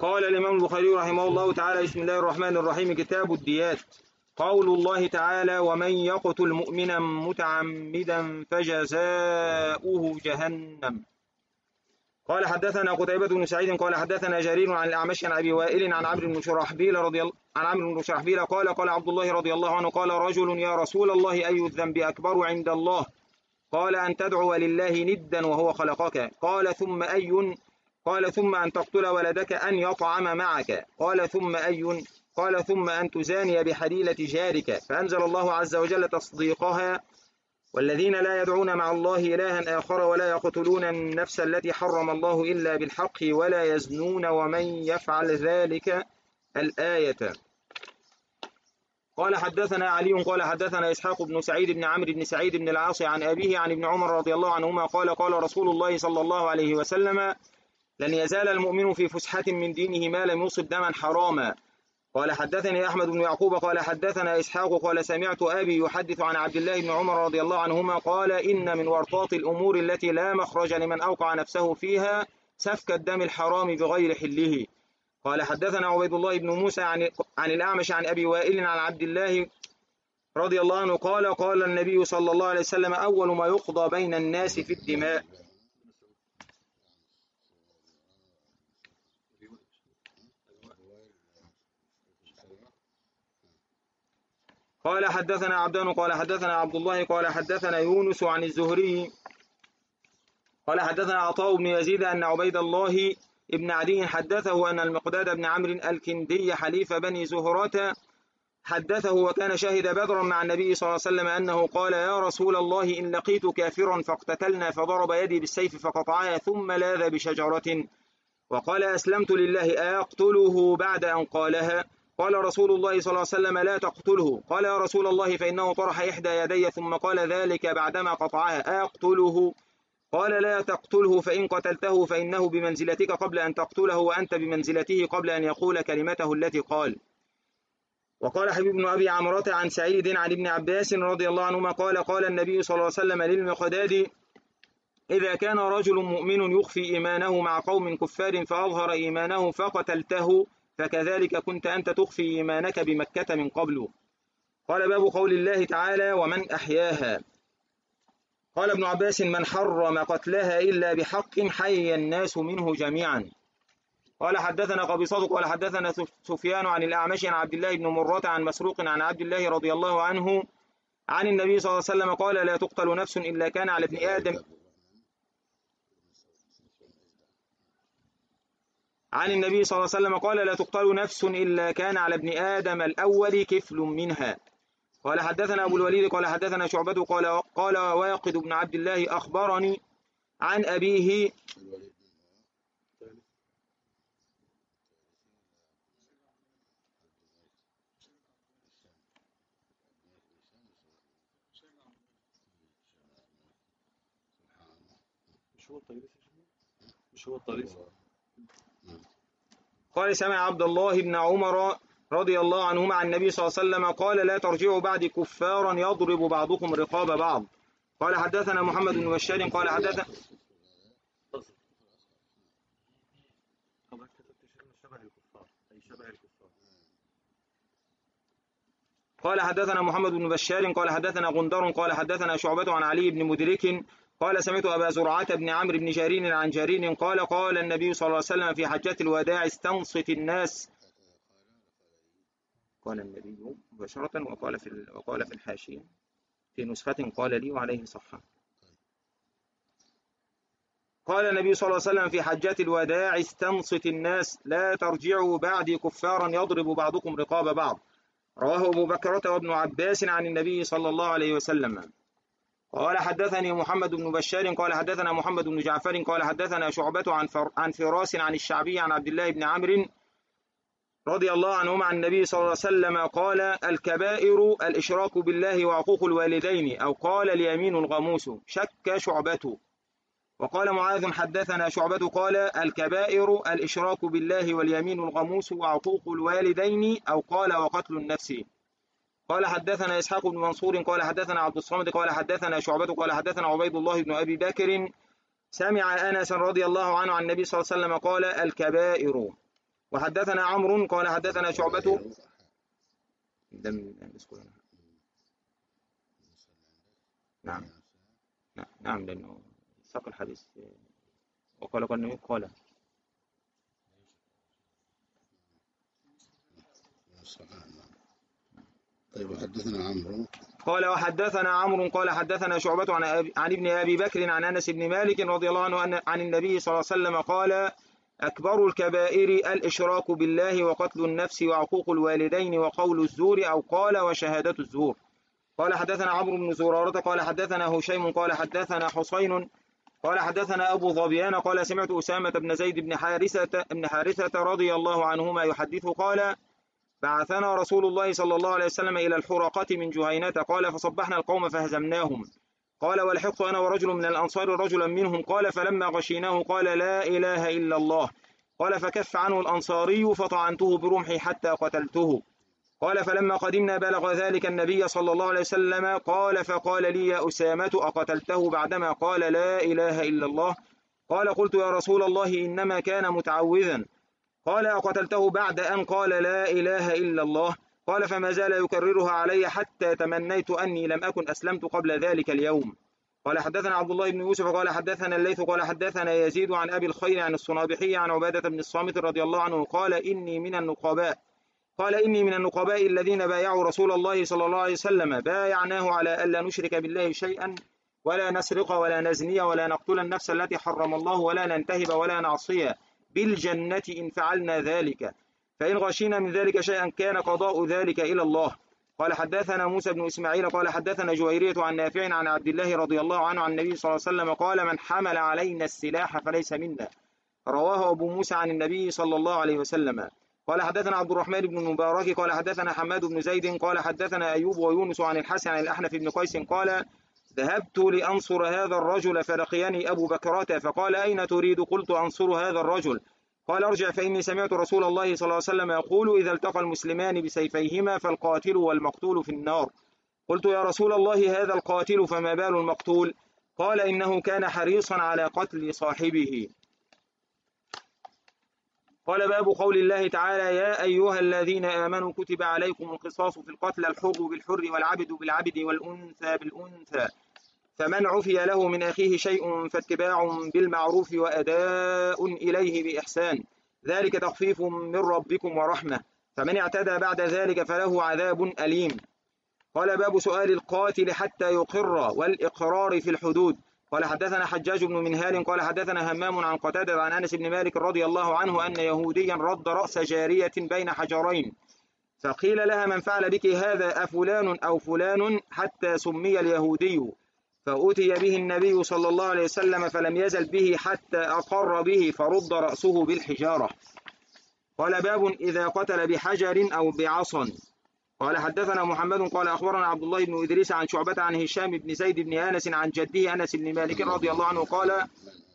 قال الإمام البخاري رحمه الله تعالى: بسم الله الرحمن الرحيم. كتاب الديات. قول الله تعالى: ومن يقتل مؤمنا متعمدا فجزاؤه جهنم. قال حدثنا قتيبة بن سعيد قال حدثنا جرير عن الأعمش عن أبي وائل عن عمرو بن شرحبيل رضي الله عن عمرو بن شرحبيل قال قال عبد الله رضي الله عنه قال رجل: يا رسول الله، أي الذنب أكبر عند الله؟ قال: أن تدعو لله ندا وهو خلقك. قال: ثم أي؟ قال: ثم أن تقتل ولدك أن يطعم معك. قال: ثم أي؟ قال: ثم أن تزاني بحليلة جارك. فأنزل الله عز وجل تصديقها: والذين لا يدعون مع الله إلها آخر ولا يقتلون النفس التي حرم الله إلا بالحق ولا يزنون ومن يفعل ذلك. الآية. قال حدثنا علي قال حدثنا إسحاق بن سعيد بن عمرو بن سعيد بن العاص عن أبيه عن ابن عمر رضي الله عنهما قال قال رسول الله صلى الله عليه وسلم: لن يزال المؤمن في فسحة من دينه ما لم يصب دما حراما. قال حدثني أحمد بن يعقوب قال حدثنا إسحاق قال سمعت أبي يحدث عن عبد الله بن عمر رضي الله عنهما قال: إن من ورطات الأمور التي لا مخرج لمن أوقع نفسه فيها سفك الدم الحرام بغير حله. قال حدثنا عبيد الله بن موسى عن عن الأعمش عن أبي وائل عن عبد الله رضي الله عنه قال قال النبي صلى الله عليه وسلم: أول ما يقضى بين الناس في الدماء. قال حدثنا عبدان قال حدثنا عبد الله قال حدثنا يونس عن الزهري قال حدثنا عطاء بن يزيد أن عبيد الله ابن عدي حدثه أن المقداد بن عمرو الكندي حليف بني زهرة حدثه وكان شهد بدرا مع النبي صلى الله عليه وسلم أنه قال: يا رسول الله، إن لقيت كافرا فاقتتلنا فضرب يدي بالسيف فقطعها ثم لاذ بشجرة وقال: أسلمت لله، أقتله بعد أن قالها؟ قال رسول الله صلى الله عليه وسلم: لا تقتله. قال: يا رسول الله، فإنه طرح إحدى يدي ثم قال ذلك بعدما قطعها، أقتله؟ قال: لا تقتله، فإن قتلته فإنه بمنزلتك قبل أن تقتله وأنت بمنزلته قبل أن يقول كلمته التي قال. وقال حبيب بن أبي عمرة عن سعيد عن ابن عباس رضي الله عنهما قال قال النبي صلى الله عليه وسلم للمقداد: إذا كان رجل مؤمن يخفي إيمانه مع قوم كفار فأظهر إيمانه فقتلته فكذلك كنت أنت تخفي إيمانك بمكة من قبل. قال: باب قول الله تعالى: ومن أحياها. قال ابن عباس: من حرم قتلها إلا بحق حي الناس منه جميعا. قال حدثنا قبيصة قال حدثنا سفيان عن الأعمش عن عبد الله بن مرة عن مسروق عن عبد الله رضي الله عنه عن النبي صلى الله عليه وسلم قال: لا تقتل نفس إلا كان على ابن آدم عن النبي صلى الله عليه وسلم قال: لا تقتل نفس إلا كان على ابن آدم الأول كفل منها. قال حدثنا أبو الوليد قال حدثنا شعبة قال قال واقد بن عبد الله أخبرني عن أبيه مش هو الطريق مش هو الطريق قال: سمع عبد الله بن عمر رضي الله عنهما عن النبي صلى الله عليه وسلم قال: لا ترجعوا بعد كفارا يضرب بعضكم رقاب بعض. قال حدثنا محمد بن بشار قال حدثنا قال حدثنا محمد بن بشار قال حدثنا غندر قال حدثنا شعبة عن علي بن مدرك قال: سمعت أبا زرعة بن عمرو بن جرير عن جرير قال: قال النبي صلى الله عليه وسلم في حجة الوداع: استنصت الناس. قال النبي مباشرة وقال في وقال في الحاشية في نسخة قال لي وعليه صحة. قال النبي صلى الله عليه وسلم في حجة الوداع: استنصت الناس، لا ترجعوا بعدي كفارا يضرب بعضكم رقاب بعض. رواه أبو بكرة وابن عباس عن النبي صلى الله عليه وسلم. قال حدثني محمد بن بشار قال حدثنا محمد بن جعفر قال حدثنا شعبة عن عن فراس عن الشعبي عن عبد الله بن عمرو رضي الله عنهما عن النبي صلى الله عليه وسلم قال: الكبائر الإشراك بالله وعقوق الوالدين، أو قال اليمين الغموس. شك شعبة. وقال معاذ حدثنا شعبة قال: الكبائر الإشراك بالله واليمين الغموس وعقوق الوالدين، أو قال وقتل النفس. قال حدثنا إسحاق بن منصور قال حدثنا عبد الصمد قال حدثنا شعبة قال حدثنا عبيد الله بن أبي بكر سمع أنس رضي الله عنه عن النبي صلى الله عليه وسلم قال: الكبائر. وحدثنا عمرو قال حدثنا شعبة. نعم نعم لأنه ساق الحديث وقال قال النبي قال. طيب وحدثنا عمرو قال وحدثنا عمرو قال حدثنا شعبة عن, أبي عن ابن أبي بكر عن أنس بن مالك رضي الله عنه أن عن النبي صلى الله عليه وسلم قال أكبر الكبائر الإشراك بالله وقتل النفس وعقوق الوالدين وقول الزور أو قال وشهادة الزور. قال حدثنا عمرو بن زرارة قال حدثنا هشيم قال حدثنا حسين قال حدثنا أبو ظبيان قال سمعت أسامة بن زيد بن حارثة بن حارثة رضي الله عنهما يحدث قال بعثنا رسول الله صلى الله عليه وسلم إلى الحرقة من جهينة قال فصبحنا القوم فهزمناهم قال ولحقت أنا ورجل من الأنصار رجلا منهم قال فلما غشيناه قال لا إله إلا الله قال فكف عنه الأنصاري فطعنته برمحي حتى قتلته قال فلما قدمنا بلغ ذلك النبي صلى الله عليه وسلم قال فقال لي يا أسامة أقتلته بعدما قال لا إله إلا الله قال قلت يا رسول الله إنما كان متعوذا قال أقتلته بعد أن قال لا إله إلا الله قال فما زال يكررها علي حتى تمنيت أني لم أكن أسلمت قبل ذلك اليوم. قال حدثنا عبد الله بن يوسف قال حدثنا الليث قال حدثنا يزيد عن أبي الخير عن الصنابحي عن عبادة بن الصامت رضي الله عنه قال إني من النقباء قال إني من النقباء الذين بايعوا رسول الله صلى الله عليه وسلم بايعناه على ألا نشرك بالله شيئا ولا نسرق ولا نزني ولا نقتل النفس التي حرم الله ولا ننتهب ولا نعصي بالجنة إن فعلنا ذلك فإن غشينا من ذلك شيئا كان قضاء ذلك إلى الله. قال حدثنا موسى بن إسماعيل قال حدثنا جويرية عن نافع عن عبد الله رضي الله عنه عن النبي صلى الله عليه وسلم قال من حمل علينا السلاح فليس منا رواه أبو موسى عن النبي صلى الله عليه وسلم. قال حدثنا عبد الرحمن بن المبارك قال حدثنا حماد بن زيد قال حدثنا أيوب ويونس عن الحسن عن الأحنف بن قيس قال ذهبت لأنصر هذا الرجل فلقيني أبو بكرة فقال أين تريد قلت أنصر هذا الرجل قال ارجع فإني سمعت رسول الله صلى الله عليه وسلم يقول إذا التقى المسلمان بسيفيهما فالقاتل والمقتول في النار قلت يا رسول الله هذا القاتل فما بال المقتول قال إنه كان حريصا على قتل صاحبه. قال باب قول الله تعالى يا أيها الذين آمنوا كتب عليكم القصاص في القتل الحر بالحر والعبد بالعبد والأنثى بالأنثى فمن عفي له من أخيه شيء فاتباع بالمعروف وأداء إليه بإحسان ذلك تخفيف من ربكم ورحمة فمن اعتدى بعد ذلك فله عذاب أليم. قال باب سؤال القاتل حتى يقر والإقرار في الحدود. قال حدثنا حجاج بن منهال قال حدثنا همام عن قتادة عن أنس بن مالك رضي الله عنه أن يهوديا رد رأس جارية بين حجرين فقيل لها من فعل بك هذا أفلان أو فلان حتى سمي اليهودي فأتي به النبي صلى الله عليه وسلم فلم يزل به حتى أقر به فرد رأسه بالحجارة. قال باب إذا قتل بحجر أو بعصا. قال حدثنا محمد قال أخبرنا عبد الله بن إدريس عن شعبة عن هشام بن زيد بن أنس عن جده أنس بن مالك رضي الله عنه قال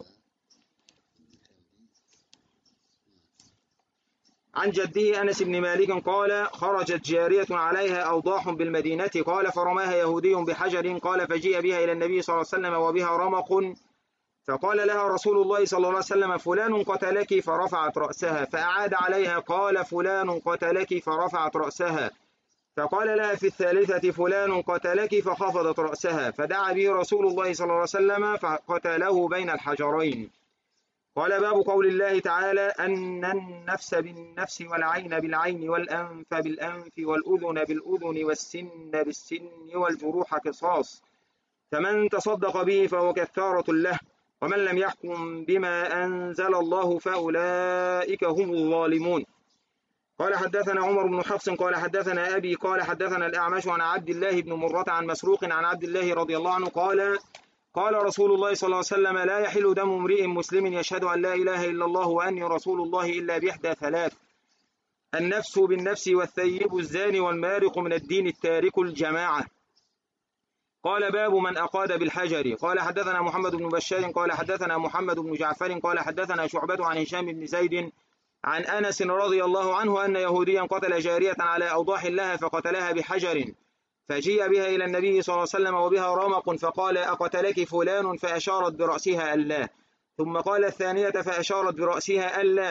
عن جده أنس بن مالك قال خرجت جارية عليها أوضاح بالمدينة قال فرماها يهودي بحجر قال فجيء بها إلى النبي صلى الله عليه وسلم وبها رمق فقال لها رسول الله صلى الله عليه وسلم فلان قتلك فرفعت رأسها فأعاد عليها قال فلان قتلك فرفعت رأسها فقال لها في الثالثة فلان قتلك فخفضت رأسها فدعا به رسول الله صلى الله عليه وسلم فقتله بين الحجرين. قال باب قول الله تعالى أن النفس بالنفس والعين بالعين والأنف بالأنف والأذن بالأذن والسن بالسن والجروح قصاص فمن تصدق به فهو كفارة له ومن لم يحكم بما أنزل الله فأولئك هم الظالمون. قال حدثنا عمر بن حفص قال حدثنا أبي قال حدثنا الأعمش عن عبد الله بن مرة عن مسروق عن عبد الله رضي الله عنه قال قال رسول الله صلى الله عليه وسلم لا يحل دم امرئ مسلم يشهد أن لا إله إلا الله وأني رسول الله إلا بإحدى ثلاث النفس بالنفس والثيب الزاني والمارق من الدين التارك الجماعة. قال باب من أقاد بالحجر. قال حدثنا محمد بن بشار قال حدثنا محمد بن جعفر قال حدثنا شعبة عن هشام بن زيد عن أنس رضي الله عنه أن يهوديا قتل جارية على أوضاح لها فقتلها بحجر فجيء بها إلى النبي صلى الله عليه وسلم وبها رمق فقال أقتلك فلان فأشارت برأسها ألا ثم قال الثانية فأشارت برأسها ألا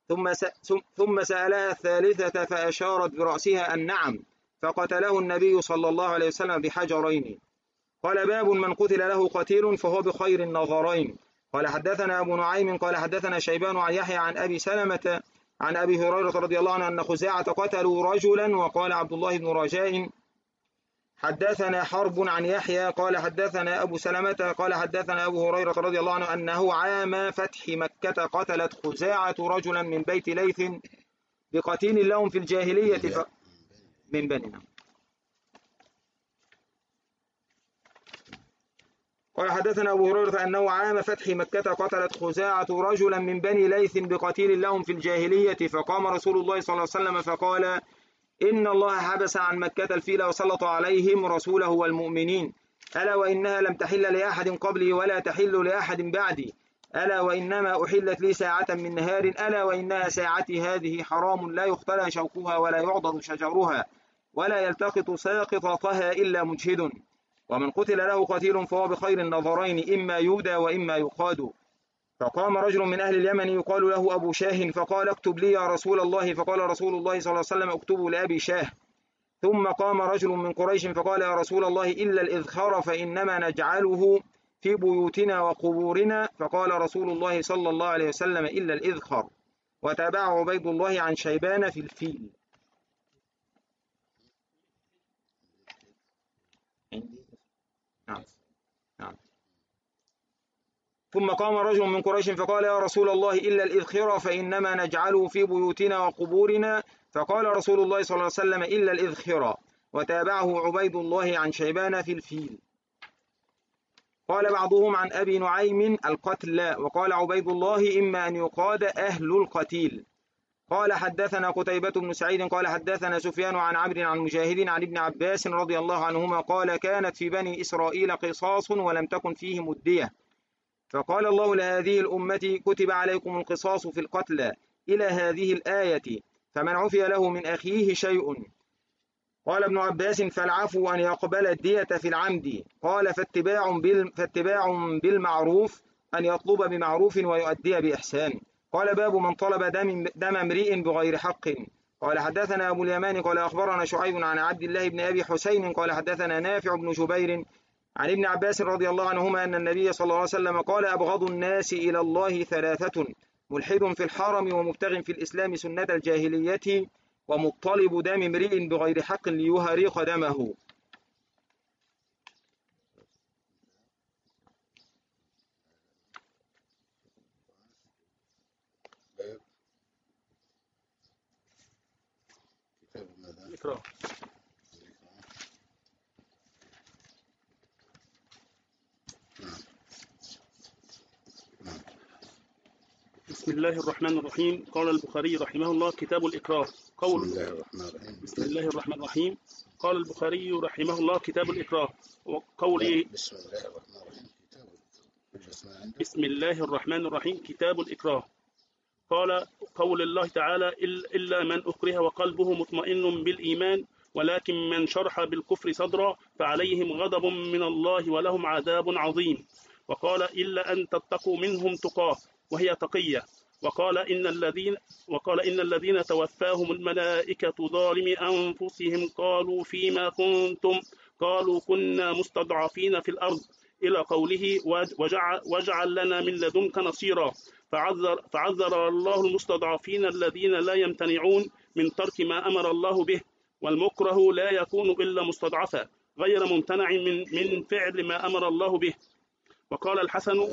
ثم ثم سألها الثالثة فأشارت برأسها أن نعم، فقتله النبي صلى الله عليه وسلم بحجرين. قال باب من قتل له قتيل فهو بخير النظرين. قال حدثنا أبو نعيم قال حدثنا شيبان عن يحيى عن أبي سلمة عن أبي هريرة رضي الله عنه أن خزاعة قتلوا رجلا. وقال عبد الله بن رجاء حدثنا حرب عن يحيى قال حدثنا أبو سلمة قال حدثنا أبو هريرة رضي الله عنه أنه عام فتح مكة قتلت خزاعة رجلا من بيت ليث بقتيل لهم في الجاهلية ف... من بني. قال حدثنا أبو هريرة أنه عام فتح مكة قتلت خزاعة رجلا من بني ليث بقتيل لهم في الجاهلية، فقام رسول الله صلى الله عليه وسلم فقال إن الله حبس عن مكة الفيل وسلط عليهم رسوله والمؤمنين، ألا وإنها لم تحل لأحد قبلي ولا تحل لأحد بعدي، ألا وإنما أحلت لي ساعة من نهار، ألا وإنها ساعتي هذه حرام لا يختلى شوكها ولا يعضد شجرها ولا يلتقط ساقطتها إلا مجهد، ومن قتل له قتيل فهو بخير النظرين إما يودى وإما يقاد. فقام رجل من أهل اليمن يقال له أبو شاه فقال اكتب لي يا رسول الله، فقال رسول الله صلى الله عليه وسلم اكتبوا لأبي شاه. ثم قام رجل من قريش فقال يا رسول الله إلا الإذخار فإنما نجعله في بيوتنا وقبورنا، فقال رسول الله صلى الله عليه وسلم إلا الإذخر. وتابعه عبيد الله عن شيبان في الفيل. نعم. نعم. ثم قام رجل من قريش فقال يا رسول الله إلا الإذخر فإنما نجعله في بيوتنا وقبورنا، فقال رسول الله صلى الله عليه وسلم إلا الإذخر. وتابعه عبيد الله عن شيبان في الفيل. قال بعضهم عن أبي نعيم القتل، وقال عبيد الله إما أن يقاد أهل القتيل. قال حدثنا قتيبة بن سعيد قال حدثنا سفيان عن عمرو عن مجاهد عن ابن عباس رضي الله عنهما قال كانت في بني إسرائيل قصاص ولم تكن فيهم الدية، فقال الله لهذه الأمة كتب عليكم القصاص في القتلى إلى هذه الآية، فمن عفي له من أخيه شيء. قال ابن عباس فالعفو أن يقبل الدية في العمد. قال فاتباع, بال فاتباع بالمعروف أن يطلب بمعروف ويؤدي بإحسان. قال باب من طلب دم, دم امرئ بغير حق. قال حدثنا أبو اليمان قال أخبرنا شعيب عن عبد الله بن أبي حسين قال حدثنا نافع بن جبير عن ابن عباس رضي الله عنهما أن النبي صلى الله عليه وسلم قال أبغض الناس إلى الله ثلاثة: ملحد في الحرم ومبتغ في الإسلام سنة الجاهلية ومطلب دم امرئ بغير حق ليهريق دمه. إكراه. بسم الله الرحمن الرحيم. قال البخاري رحمه الله كتاب الإكراه. قول بسم الله الرحمن الرحيم. بسم الله الرحمن الرحيم. قال البخاري رحمه الله كتاب الإكراه. وقول بسم الله الرحمن الرحيم كتاب بسم الله الرحمن الرحيم كتاب الإكراه. قال قول الله تعالى إلا من أكره وقلبه مطمئن بالإيمان ولكن من شرح بالكفر صدرا فعليهم غضب من الله ولهم عذاب عظيم. وقال إلا أن تتقوا منهم تقاه وهي تقية. وقال إن الذين وقال إن الذين توفاهم الملائكة ظالمي أنفسهم قالوا فيما كنتم قالوا كنا مستضعفين في الأرض إلى قوله وجعل, وجعل لنا من لدنك نصيرا. فعذر, فعذر الله المستضعفين الذين لا يمتنعون من ترك ما أمر الله به، والمكره لا يكون إلا مستضعفا غير ممتنع من, من فعل ما أمر الله به. وقال الحسن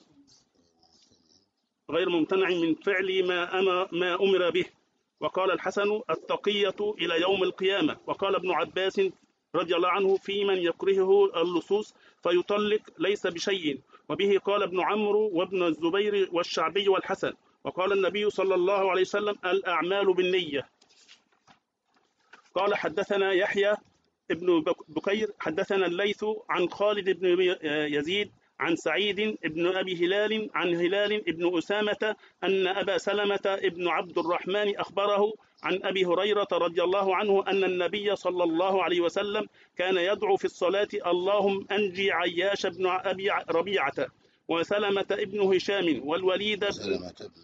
غير ممتنع من فعل ما أمر, ما أمر به. وقال الحسن التقية إلى يوم القيامة. وقال ابن عباس رضي الله عنه في من يكرهه اللصوص فيطلق ليس بشيء. وبه قال ابن عمرو وابن الزبير والشعبي والحسن. وقال النبي صلى الله عليه وسلم الأعمال بالنية. قال حدثنا يحيى ابن بكير حدثنا الليث عن خالد بن يزيد عن سعيد بن أبي هلال عن هلال بن أسامة أن أبا سلمة بن عبد الرحمن أخبره عن أبي هريرة رضي الله عنه أن النبي صلى الله عليه وسلم كان يدعو في الصلاة اللهم أنجي عياش بن أبي ربيعة وسلمة ابن هشام والوليد بن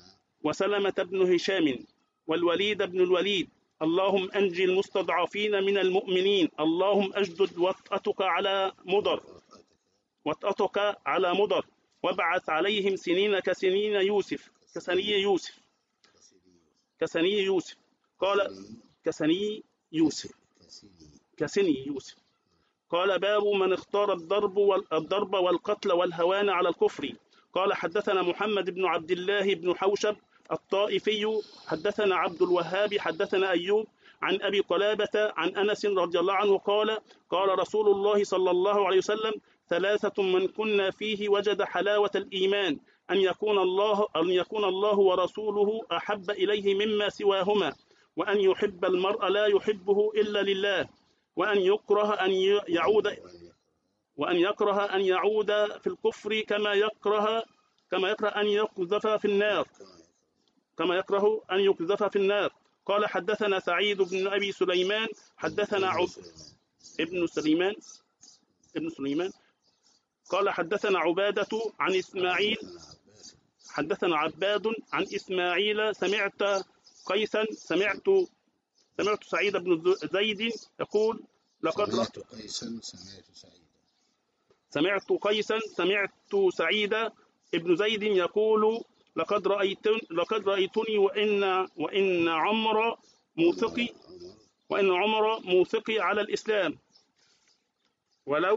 وسلمة بن هشام والوليد بن الوليد. اللهم أنجي المستضعفين من المؤمنين. اللهم أجدد وطأتك على مضر وطأتك على مضر وابعث عليهم سنين كسنين يوسف كسني يوسف كسني يوسف قال كسني يوسف كسني يوسف. قال باب من اختار الضرب والضرب والقتل والهوان على الكفر. قال حدثنا محمد بن عبد الله بن حوشب الطائفي حدثنا عبد الوهاب حدثنا أيوب عن أبي قلابة عن أنس رضي الله عنه قال قال رسول الله صلى الله عليه وسلم ثلاثة من كنا فيه وجد حلاوة الإيمان أن يكون الله أن يكون الله ورسوله أحب إليه مما سواهما وأن يحب المرء لا يحبه إلا لله وأن يكره أن يعود وأن يكره أن يعود في الكفر كما يكره كما يكره أن يقذف في النار كما يكره أن يقذف في النار. قال حدثنا سعيد بن أبي سليمان حدثنا عب ابن سليمان ابن سليمان قال حدثنا عبادة عن إسماعيل حدثنا عباد عن إسماعيل سمعت قيسا سمعت سمعت سعيد بن زيد يقول لقد سمعت قيسا سمعت سعيد سمعت قيسا سمعت سعيد ابن زيد يقول لقد رأيتني لقد رأيتني وإن وإن عمر موثقي وإن عمر موثقي على الإسلام ولو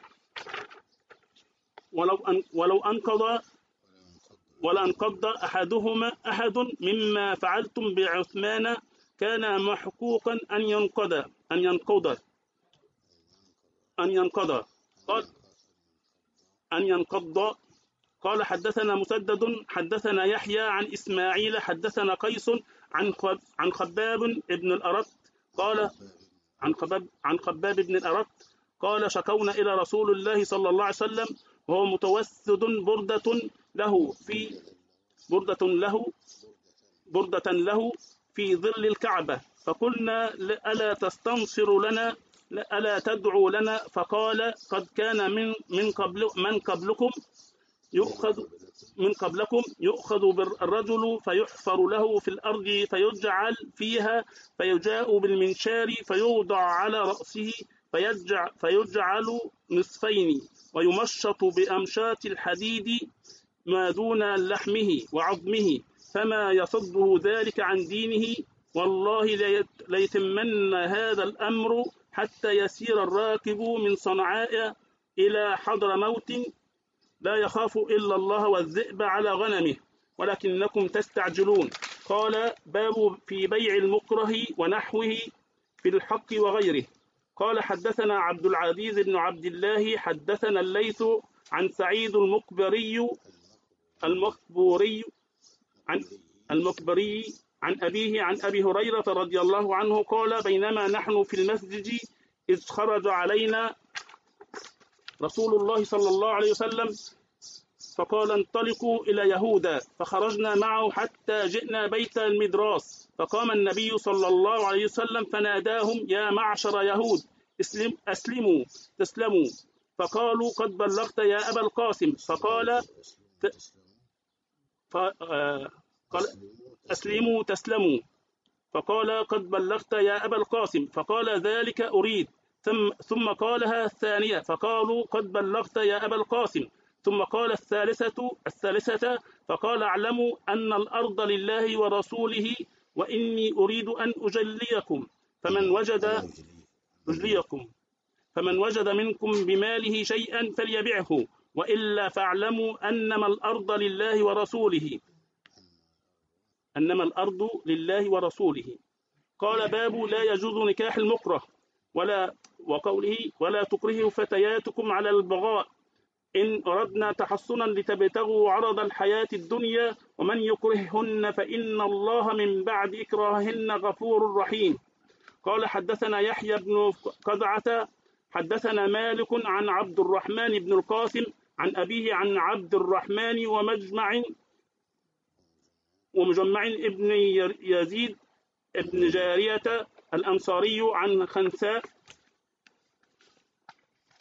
ولو أن ولو أنقض ولا أنقض أحدهما أحد مما فعلتم بعثمان كان محقوقا أن ينقض أن ينقض أن ينقض قال أن ينقض. قال حدثنا مسدد حدثنا يحيى عن إسماعيل حدثنا قيس عن عن خباب بن الأرت قال عن خباب عن خباب بن الأرت قال شكونا إلى رسول الله صلى الله عليه وسلم وهو متوسد بردة له في بردة له بردة له في ظل الكعبة فقلنا ألا تستنصر لنا ألا تدعو لنا فقال قد كان من من قبل من قبلكم يؤخذ من قبلكم يؤخذ بالرجل فيحفر له في الأرض فيجعل فيها فيجاء بالمنشار فيوضع على رأسه فيجعل, فيجعل نصفين ويمشط بأمشاط الحديد ما دون لحمه وعظمه فما يصده ذلك عن دينه والله ليتمن هذا الأمر حتى يسير الراكب من صنعاء إلى حضر موت لا يخاف إلا الله والذئب على غنمه ولكنكم تستعجلون. قال باب في بيع المكره ونحوه في الحق وغيره. قال حدثنا عبد العزيز بن عبد الله حدثنا الليث عن سعيد المقبري المقبوري عن المقبري عن أبيه عن أبي هريرة رضي الله عنه قال بينما نحن في المسجد إذ خرج علينا رسول الله صلى الله عليه وسلم فقال انطلقوا إلى يهودا فخرجنا معه حتى جئنا بيت المدراس فقام النبي صلى الله عليه وسلم فناداهم يا معشر يهود اسلم أسلموا تسلموا فقالوا قد بلغت يا أبا القاسم فقال قال أسلموا تسلموا فقال قد بلغت يا أبا القاسم فقال ذلك أريد ثم ثم قالها الثانية فقالوا قد بلغت يا أبا القاسم ثم قال الثالثة الثالثة فقال اعلموا أن الأرض لله ورسوله وإني أريد أن أجليكم فمن وجد أجليكم فمن وجد منكم بماله شيئا فليبعه وإلا فاعلموا أنما الأرض لله ورسوله أنما الأرض لله ورسوله. قال باب لا يجوز نكاح المكره ولا وقوله ولا تكرهوا فتياتكم على البغاء إن أردنا تحصنا لتبتغوا عرض الحياة الدنيا ومن يكرههن فإن الله من بعد إكراههن غفور رحيم. قال حدثنا يحيى بن قزعة حدثنا مالك عن عبد الرحمن بن القاسم عن أبيه عن عبد الرحمن ومجمع ومجمع ابن يزيد ابن جارية الأنصاري عن خنساء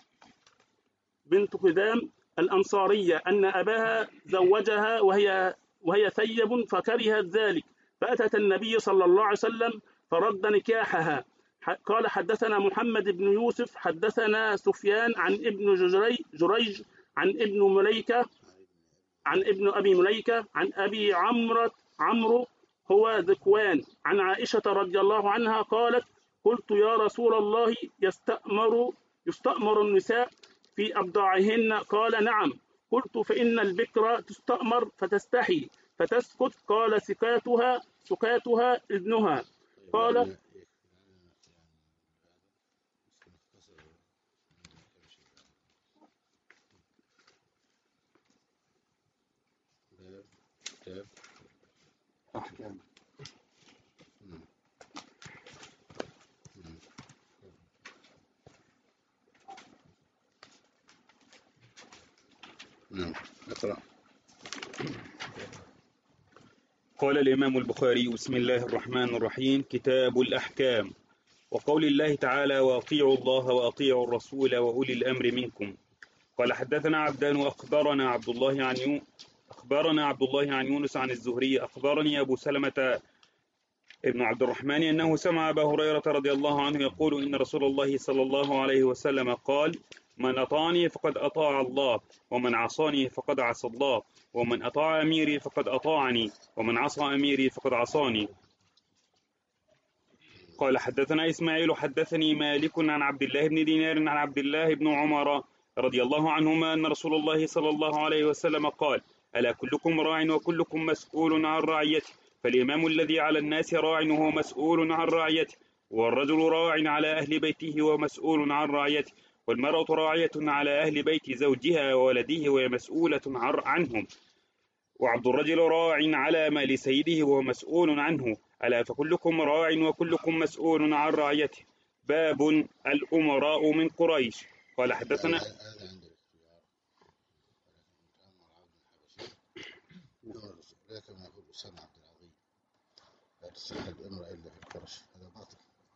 بنت خدام الأنصارية أن أباها زوجها وهي وهي ثيب فكرهت ذلك فأتت النبي صلى الله عليه وسلم فرد نكاحها. قال حدثنا محمد بن يوسف حدثنا سفيان عن ابن جريج عن ابن مليكة عن ابن أبي مليكة عن أبي عمرو عمرو هو ذكوان عن عائشة رضي الله عنها قالت قلت يا رسول الله يستأمر يستأمر النساء في أبضاعهن؟ قال نعم. قلت فإن البكر تستأمر فتستحي فتسكت؟ قال سكاتها سكاتها إذنها. قال أحكام. نعم اقرأ. قال الإمام البخاري بسم الله الرحمن الرحيم كتاب الأحكام. وقول الله تعالى وأطيعوا الله وأطيعوا الرسول وأولي الأمر منكم. قال حدثنا عبدان وأخبرنا عبد الله عن يو... أخبرنا عبد الله عن يونس عن الزهري أخبرني أبو سلمة ابن عبد الرحمن أنه سمع أبا هريرة رضي الله عنه يقول إن رسول الله صلى الله عليه وسلم قال من أطاعني فقد أطاع الله ومن عصاني فقد عصى الله ومن أطاع أميري فقد أطاعني ومن عصى أميري فقد عصاني. قال حدثنا إسماعيل حدثني مالك عن عبد الله بن دينار عن عبد الله بن عمر رضي الله عنهما أن رسول الله صلى الله عليه وسلم قال ألا كلكم راع وكلكم مسؤول عن رعيته فالإمام الذي على الناس راع وهو مسؤول عن رعيته والرجل راع على أهل بيته ومسؤول عن رعيته والمرأة راعية على أهل بيت زوجها وولده وهي مسؤولة عنهم وعبد الرجل راع على مال سيده وهو مسؤول عنه ألا فكلكم راع وكلكم مسؤول عن رعيته. باب الأمراء من قريش. قال حدثنا هذا عند الاختيار لكن ما يقول أسامة عبد العظيم لا تصحب امرأة إلا في القرش هذا باطل.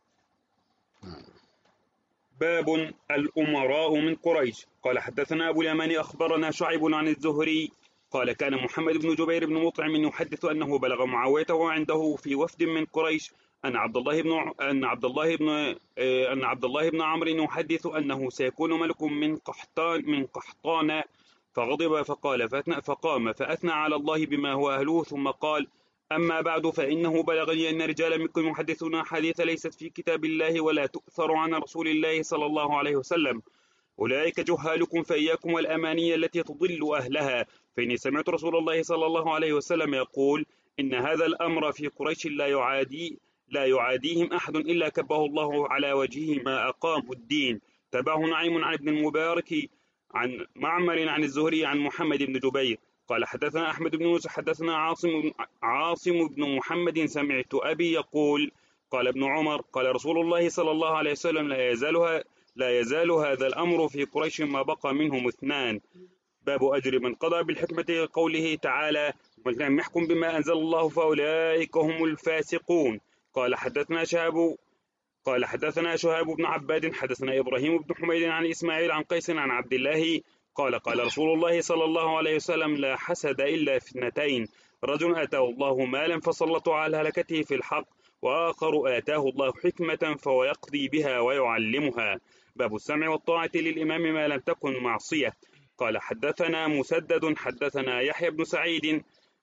باب الأمراء من قريش. قال حدثنا أبو اليمان أخبرنا شعيب عن الزهري قال كان محمد بن جبير بن مطعم يحدث أنه بلغ معاوية وعنده في وفد من قريش أن عبد الله بن أن عبد الله بن أن عبد الله بن عمرو يحدث أنه سيكون ملك من قحطان من قحطان فغضب فقال فأثنى فقام فأثنى على الله بما هو أهله ثم قال أما بعد فإنه بلغني أن رجالا منكم يحدثون حديث ليست في كتاب الله ولا تؤثر عن رسول الله صلى الله عليه وسلم أولئك جهالكم فإياكم والأماني التي تضل أهلها فإني سمعت رسول الله صلى الله عليه وسلم يقول إن هذا الأمر في قريش لا يعادي لا يعاديهم أحد إلا كبه الله على وجهه ما أقاموا الدين. تبعه نعيم عن ابن المبارك عن معمر عن الزهري عن محمد بن جبير قال حدثنا أحمد بن يوسف حدثنا عاصم عاصم بن محمد سمعت أبي يقول قال ابن عمر قال رسول الله صلى الله عليه وسلم لا يزالها لا يزال هذا الأمر في قريش ما بقى منهم اثنان. باب أجر من قضى بالحكمة قوله تعالى ومن لم يحكم بما أنزل الله فأولئك هم الفاسقون. قال حدثنا شهاب قال حدثنا شهاب بن عباد حدثنا إبراهيم بن حميد عن إسماعيل عن قيس عن عبد الله قال قال رسول الله صلى الله عليه وسلم لا حسد إلا في اثنتين رجل آتاه الله مالا فسلطه على هلكته في الحق وآخر آتاه الله حكمة فهو يقضي بها ويعلمها. باب السمع والطاعة للإمام ما لم تكن معصية. قال حدثنا مسدد حدثنا يحيى بن سعيد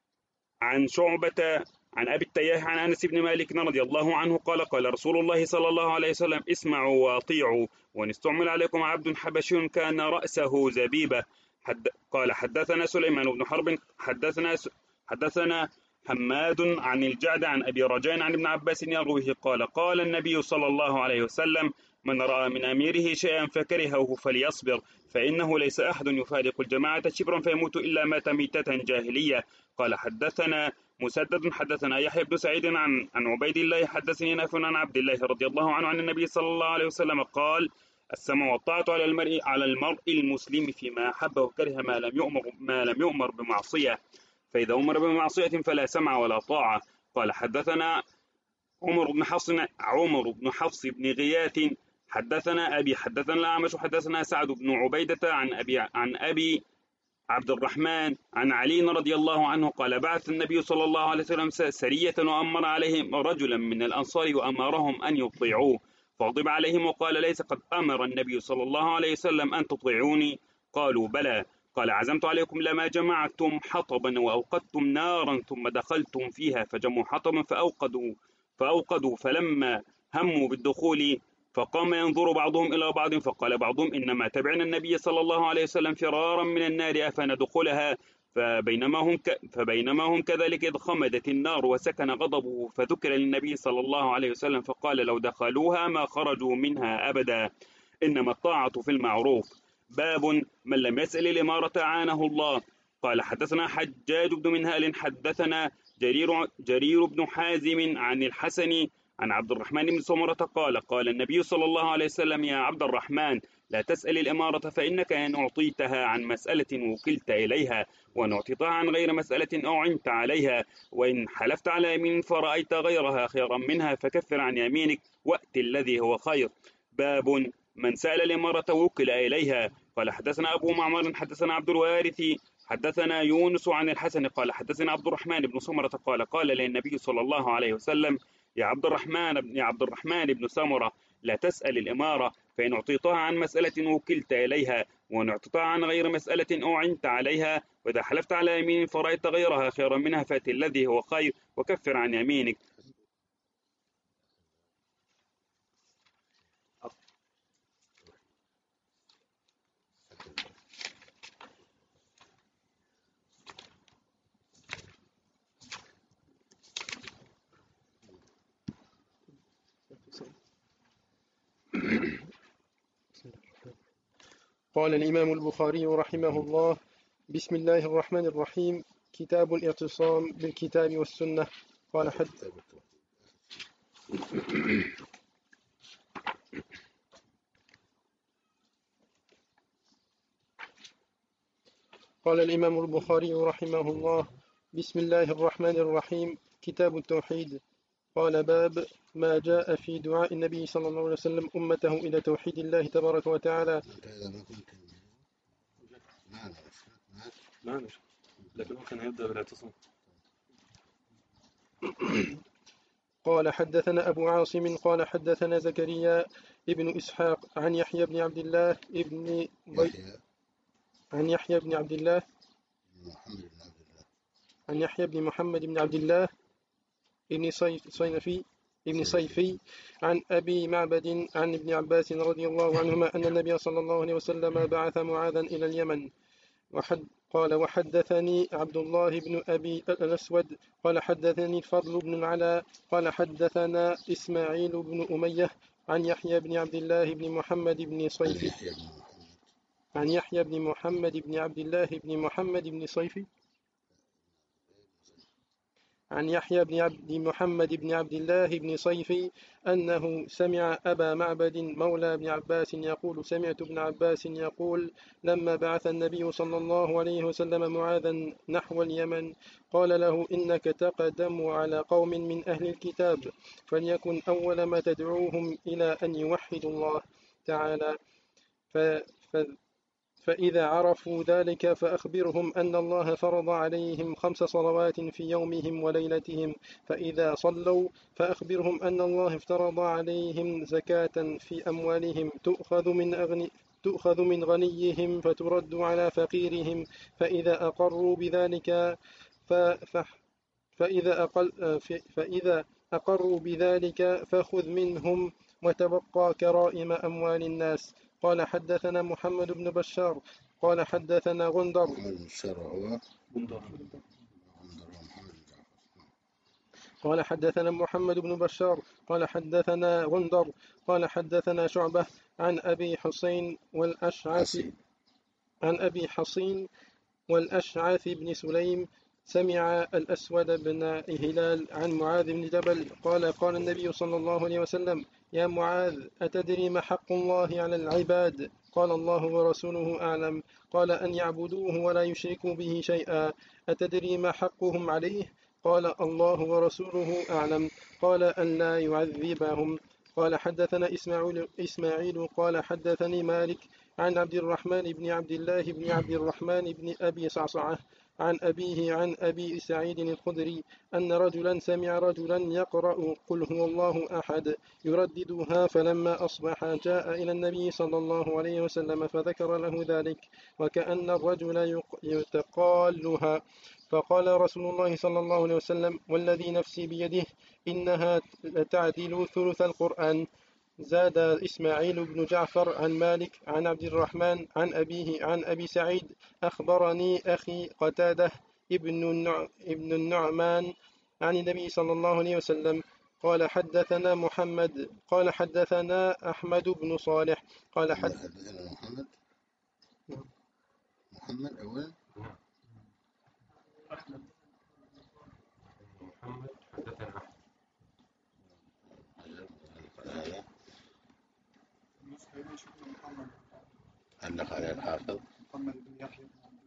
عن شعبة عن أبي التياح عن أنس بن مالك رضي الله عنه قال قال رسول الله صلى الله عليه وسلم اسمعوا واطيعوا وإن استعمل عليكم عبد حبشي كان رأسه زبيبة. حد قال حدثنا سليمان بن حرب حدثنا حدثنا حماد عن الجعد عن أبي رجاء عن ابن عباس يرويه قال قال النبي صلى الله عليه وسلم من رأى من أميره شيئا فكرهه فليصبر فإنه ليس أحد يفارق الجماعة شبرا فيموت إلا مات ميتة جاهلية. قال حدثنا مسدد حدثنا يحيى بن سعيد عن عن عبيد الله حدثني نافع عن عبد الله رضي الله عنه عن النبي صلى الله عليه وسلم قال السمع والطاعة على المرء على المرء المسلم فيما أحب وكره ما لم يؤمر ما لم يؤمر بمعصية فإذا أمر بمعصية فلا سمع ولا طاعة. قال حدثنا عمر بن حفص عمر بن حفص بن غياث حدثنا أبي حدثنا الأعمش حدثنا سعد بن عبيدة عن أبي عن أبي عبد الرحمن عن علي رضي الله عنه قال بعث النبي صلى الله عليه وسلم سرية وأمر عليهم رجلا من الأنصار وأمرهم أن يطيعوه، فغضب عليهم وقال ليس قد أمر النبي صلى الله عليه وسلم أن تطيعوني؟ قالوا بلى. قال عزمت عليكم لما جمعتم حطبا وأوقدتم نارا ثم دخلتم فيها فجمعوا حطبا فأوقدوا فأوقدوا فلما هموا بالدخول فقام ينظر بعضهم إلى بعض فقال بعضهم إنما تبعنا النبي صلى الله عليه وسلم فرارا من النار أفندخلها؟ فبينما هم, ك... فبينما هم كذلك إذ خمدت النار وسكن غضبه فذكر للنبي صلى الله عليه وسلم فقال لو دخلوها ما خرجوا منها أبدا، إنما الطاعة في المعروف. باب من لم يسأل الإمارة أعانه الله. قال حدثنا حجاج بن منهال حدثنا جرير, جرير بن حازم عن الحسن عن عبد الرحمن بن سمرة قال قال النبي صلى الله عليه وسلم يا عبد الرحمن لا تسأل الإمارة فإنك إن أعطيتها عن مسألة وكلت إليها وإن أعطيتها عن غير مسألة أعنت عليها، وإن حلفت على يمين فرأيت غيرها خيرا منها فكفر عن يمينك وأت الذي هو خير. باب من سأل الإمارة وكل إليها. قال حدثنا أبو معمر حدثنا عبد الوارث حدثنا يونس عن الحسن قال حدثنا عبد الرحمن بن سمرة قال قال للنبي صلى الله عليه وسلم يا عبد الرحمن يا عبد الرحمن بن سمرة لا تسأل الإمارة فإن أعطيتها عن مسألة وكلت إليها وإن أعطيتها عن غير مسألة أعنت عليها، وإذا حلفت على يمين فرأيت غيرها خيرا منها فأت الذي هو خير وكفر عن يمينك. قال الإمام البخاري رحمه الله: بسم الله الرحمن الرحيم. كتاب الاعتصام بالكتاب والسنة. قال حد قال الإمام البخاري رحمه الله: بسم الله الرحمن الرحيم. كتاب التوحيد. قال باب ما جاء في دعاء النبي صلى الله عليه وسلم أمته إلى توحيد الله تبارك وتعالى. لكن هو كان يبدأ بالاعتصام. قال حدثنا أبو عاصم قال حدثنا زكريا ابن إسحاق عن يحيى بن عبد الله ابن ضي... عن يحيى بن عبد الله عن يحيى بن محمد بن عبد الله ابن صيفي ابن صيفي عن أبي معبد عن ابن عباس رضي الله عنهما أن النبي صلى الله عليه وسلم بعث معاذا إلى اليمن. وحد قال وحدثني عبد الله بن أبي الأسود قال حدثني الفضل بن العلاء قال حدثنا إسماعيل بن أمية عن يحيى بن عبد الله بن محمد بن صيفي عن يحيى بن محمد بن عبد الله بن محمد بن صيفي عن يحيى بن عبد محمد بن عبد الله بن صيفي أنه سمع أبا معبد مولى ابن عباس يقول سمعت ابن عباس يقول لما بعث النبي صلى الله عليه وسلم معاذا نحو اليمن قال له إنك تقدم على قوم من أهل الكتاب فليكن أول ما تدعوهم إلى أن يوحدوا الله تعالى ف... ف... فإذا عرفوا ذلك فأخبرهم أن الله فرض عليهم خمس صلوات في يومهم وليلتهم، فإذا صلوا فأخبرهم أن الله افترض عليهم زكاة في أموالهم تؤخذ من أغني تؤخذ من غنيهم فترد على فقيرهم، فإذا أقروا بذلك ف... ف... فإذا أقل فإذا أقروا بذلك فخذ منهم وتبقى كرائم أموال الناس. قال حدثنا محمد بن بشار قال حدثنا غندر قال حدثنا محمد بن بشار قال حدثنا غندر قال حدثنا شعبة عن أبي حسين والأشعث عن أبي حصين والأشعث بن سليم سمع الأسود بن هلال عن معاذ بن جبل قال قال النبي صلى الله عليه وسلم يا معاذ أتدري ما حق الله على العباد؟ قال الله ورسوله أعلم. قال أن يعبدوه ولا يشركوا به شيئا. أتدري ما حقهم عليه؟ قال الله ورسوله أعلم. قال أن لا يعذبهم. قال حدثنا إسماعيل, إسماعيل قال حدثني مالك عن عبد الرحمن بن عبد الله بن عبد الرحمن بن أبي صعصعة عن أبيه عن أبي سعيد الخدري أن رجلا سمع رجلا يقرأ قل هو الله أحد يرددها، فلما أصبح جاء إلى النبي صلى الله عليه وسلم فذكر له ذلك وكأن الرجل يتقالها، فقال رسول الله صلى الله عليه وسلم والذي نفسي بيده إنها تعدل ثلث القرآن. زاد إسماعيل بن جعفر عن مالك عن عبد الرحمن عن أبيه عن أبي سعيد أخبرني أخي قتادة ابن النع... ابن النعمان عن النبي صلى الله عليه وسلم قال حدثنا محمد قال حدثنا أحمد بن صالح قال حد... حدثنا محمد محمد أولا أحمد محمد حدثنا أحمد هذا علق على الحافظ محمد بن يحيى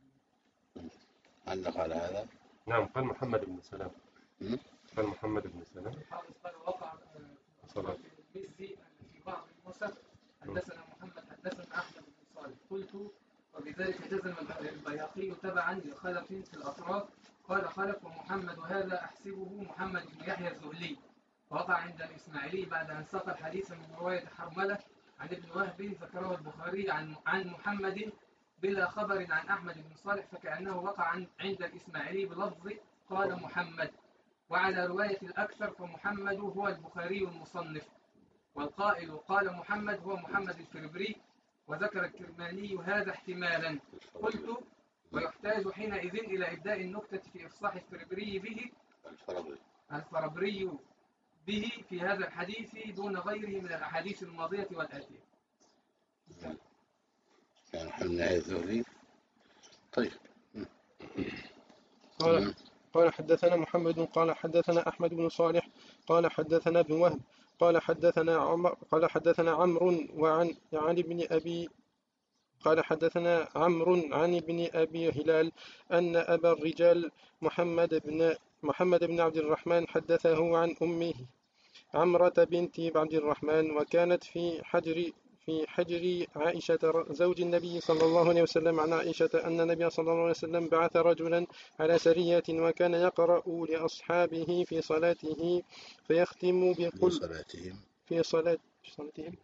علق على هذا. نعم قال محمد بن سلام م? قال محمد بن سلام الحافظ قال وقع صلاة المزي في بعض النسخ حدثنا محمد حدثنا أحمد بن صالح قلت وبذلك جزم البيهقي تبعا لخلف في الأطراف قال خلف ومحمد هذا أحسبه محمد بن يحيى الزهلي، وقع عند الإسماعيلي بعد أن ساق الحديث من رواية حرملة عن ابن وهب ذكره البخاري عن عن محمد بلا خبر عن أحمد بن صالح، فكأنه وقع عند الإسماعيلي بلفظ قال محمد. وعلى رواية الأكثر فمحمد هو البخاري المصنف، والقائل قال محمد هو محمد الفربري، وذكر الكرماني هذا احتمالا. قلت ويحتاج حينئذ إلى إبداء النكتة في إفصاح الفربري به الفربري الفربري به في هذا الحديث دون غيره من الأحاديث الماضية والآتية. يعني حمنا الزهري. طيب قال قال حدثنا محمد قال حدثنا أحمد بن صالح قال حدثنا ابن وهب قال حدثنا عمر قال حدثنا عمرو وعن عن ابن أبي قال حدثنا عمرو عن ابن أبي هلال أن أبا الرجال محمد بن محمد بن عبد الرحمن حدثه عن أمه عمرة بنت عبد الرحمن، وكانت في حجر في حجر عائشة زوج النبي صلى الله عليه وسلم عن عائشة أن النبي صلى الله عليه وسلم بعث رجلا على سرية وكان يقرأ لأصحابه في صلاته فيختم بقل في صلاتهم في صلاة صلاتهم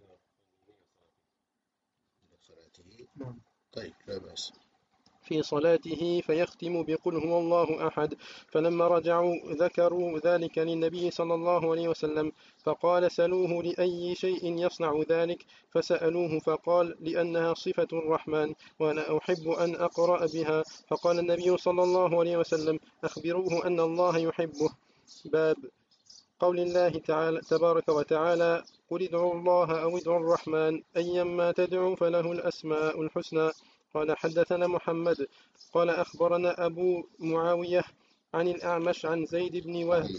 صلاته. طيب لا بأس. في صلاته فيختم بقل هو الله أحد، فلما رجعوا ذكروا ذلك للنبي صلى الله عليه وسلم فقال سلوه لأي شيء يصنع ذلك، فسألوه فقال لأنها صفة الرحمن وأنا أحب أن أقرأ بها، فقال النبي صلى الله عليه وسلم أخبروه أن الله يحبه. باب قول الله تعالى تبارك وتعالى قل ادعوا الله أو ادعوا الرحمن أيما تدعوا فله الأسماء الحسنى. قال حدثنا محمد قال أخبرنا أبو معاوية عن الأعمش عن زيد بن وهب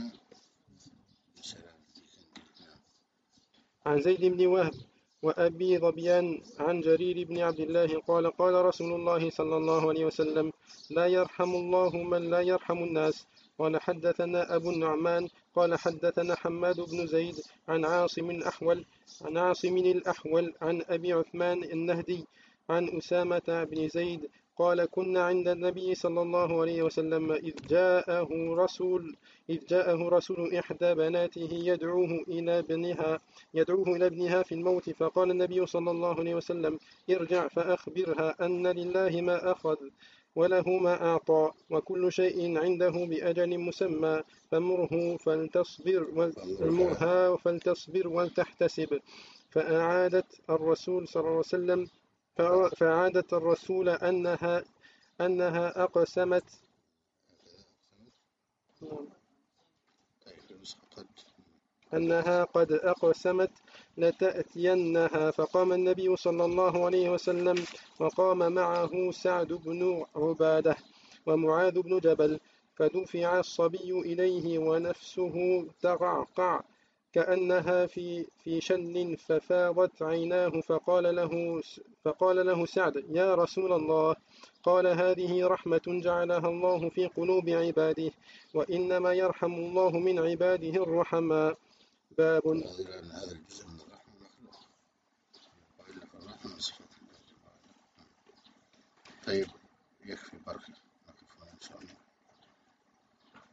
عن زيد بن وهب وأبي ظبيان عن جرير بن عبد الله قال قال رسول الله صلى الله عليه وسلم لا يرحم الله من لا يرحم الناس. قال حدثنا أبو النعمان قال حدثنا حماد بن زيد عن عاصم الأحول عن عاصم الأحول عن أبي عثمان النهدي عن أسامة بن زيد قال كنا عند النبي صلى الله عليه وسلم إذ جاءه رسول إذ جاءه رسول إحدى بناته يدعوه إلى ابنها يدعوه إلى ابنها في الموت، فقال النبي صلى الله عليه وسلم ارجع فأخبرها أن لله ما أخذ وله ما أعطى وكل شيء عنده بأجل مسمى فمره فلتصبر والمرها فلتصبر ولتحتسب. فأعادت الرسول صلى الله عليه وسلم فعادت الرسول أنها أنها أقسمت أنها قد أقسمت لتأتينها، فقام النبي صلى الله عليه وسلم وقام معه سعد بن عبادة ومعاذ بن جبل، فدفع الصبي إليه ونفسه تقعقع كأنها في في شل ففاضت عيناه، فقال له فقال له سعد يا رسول الله، قال هذه رحمة جعلها الله في قلوب عباده وإنما يرحم الله من عباده الرحماء. باب هذا لأن هذا الجزء من الرحمة مخلوق، وإلا فالرحمة من صفات الله. طيب يكفي بركة، نقف هنا إن شاء الله.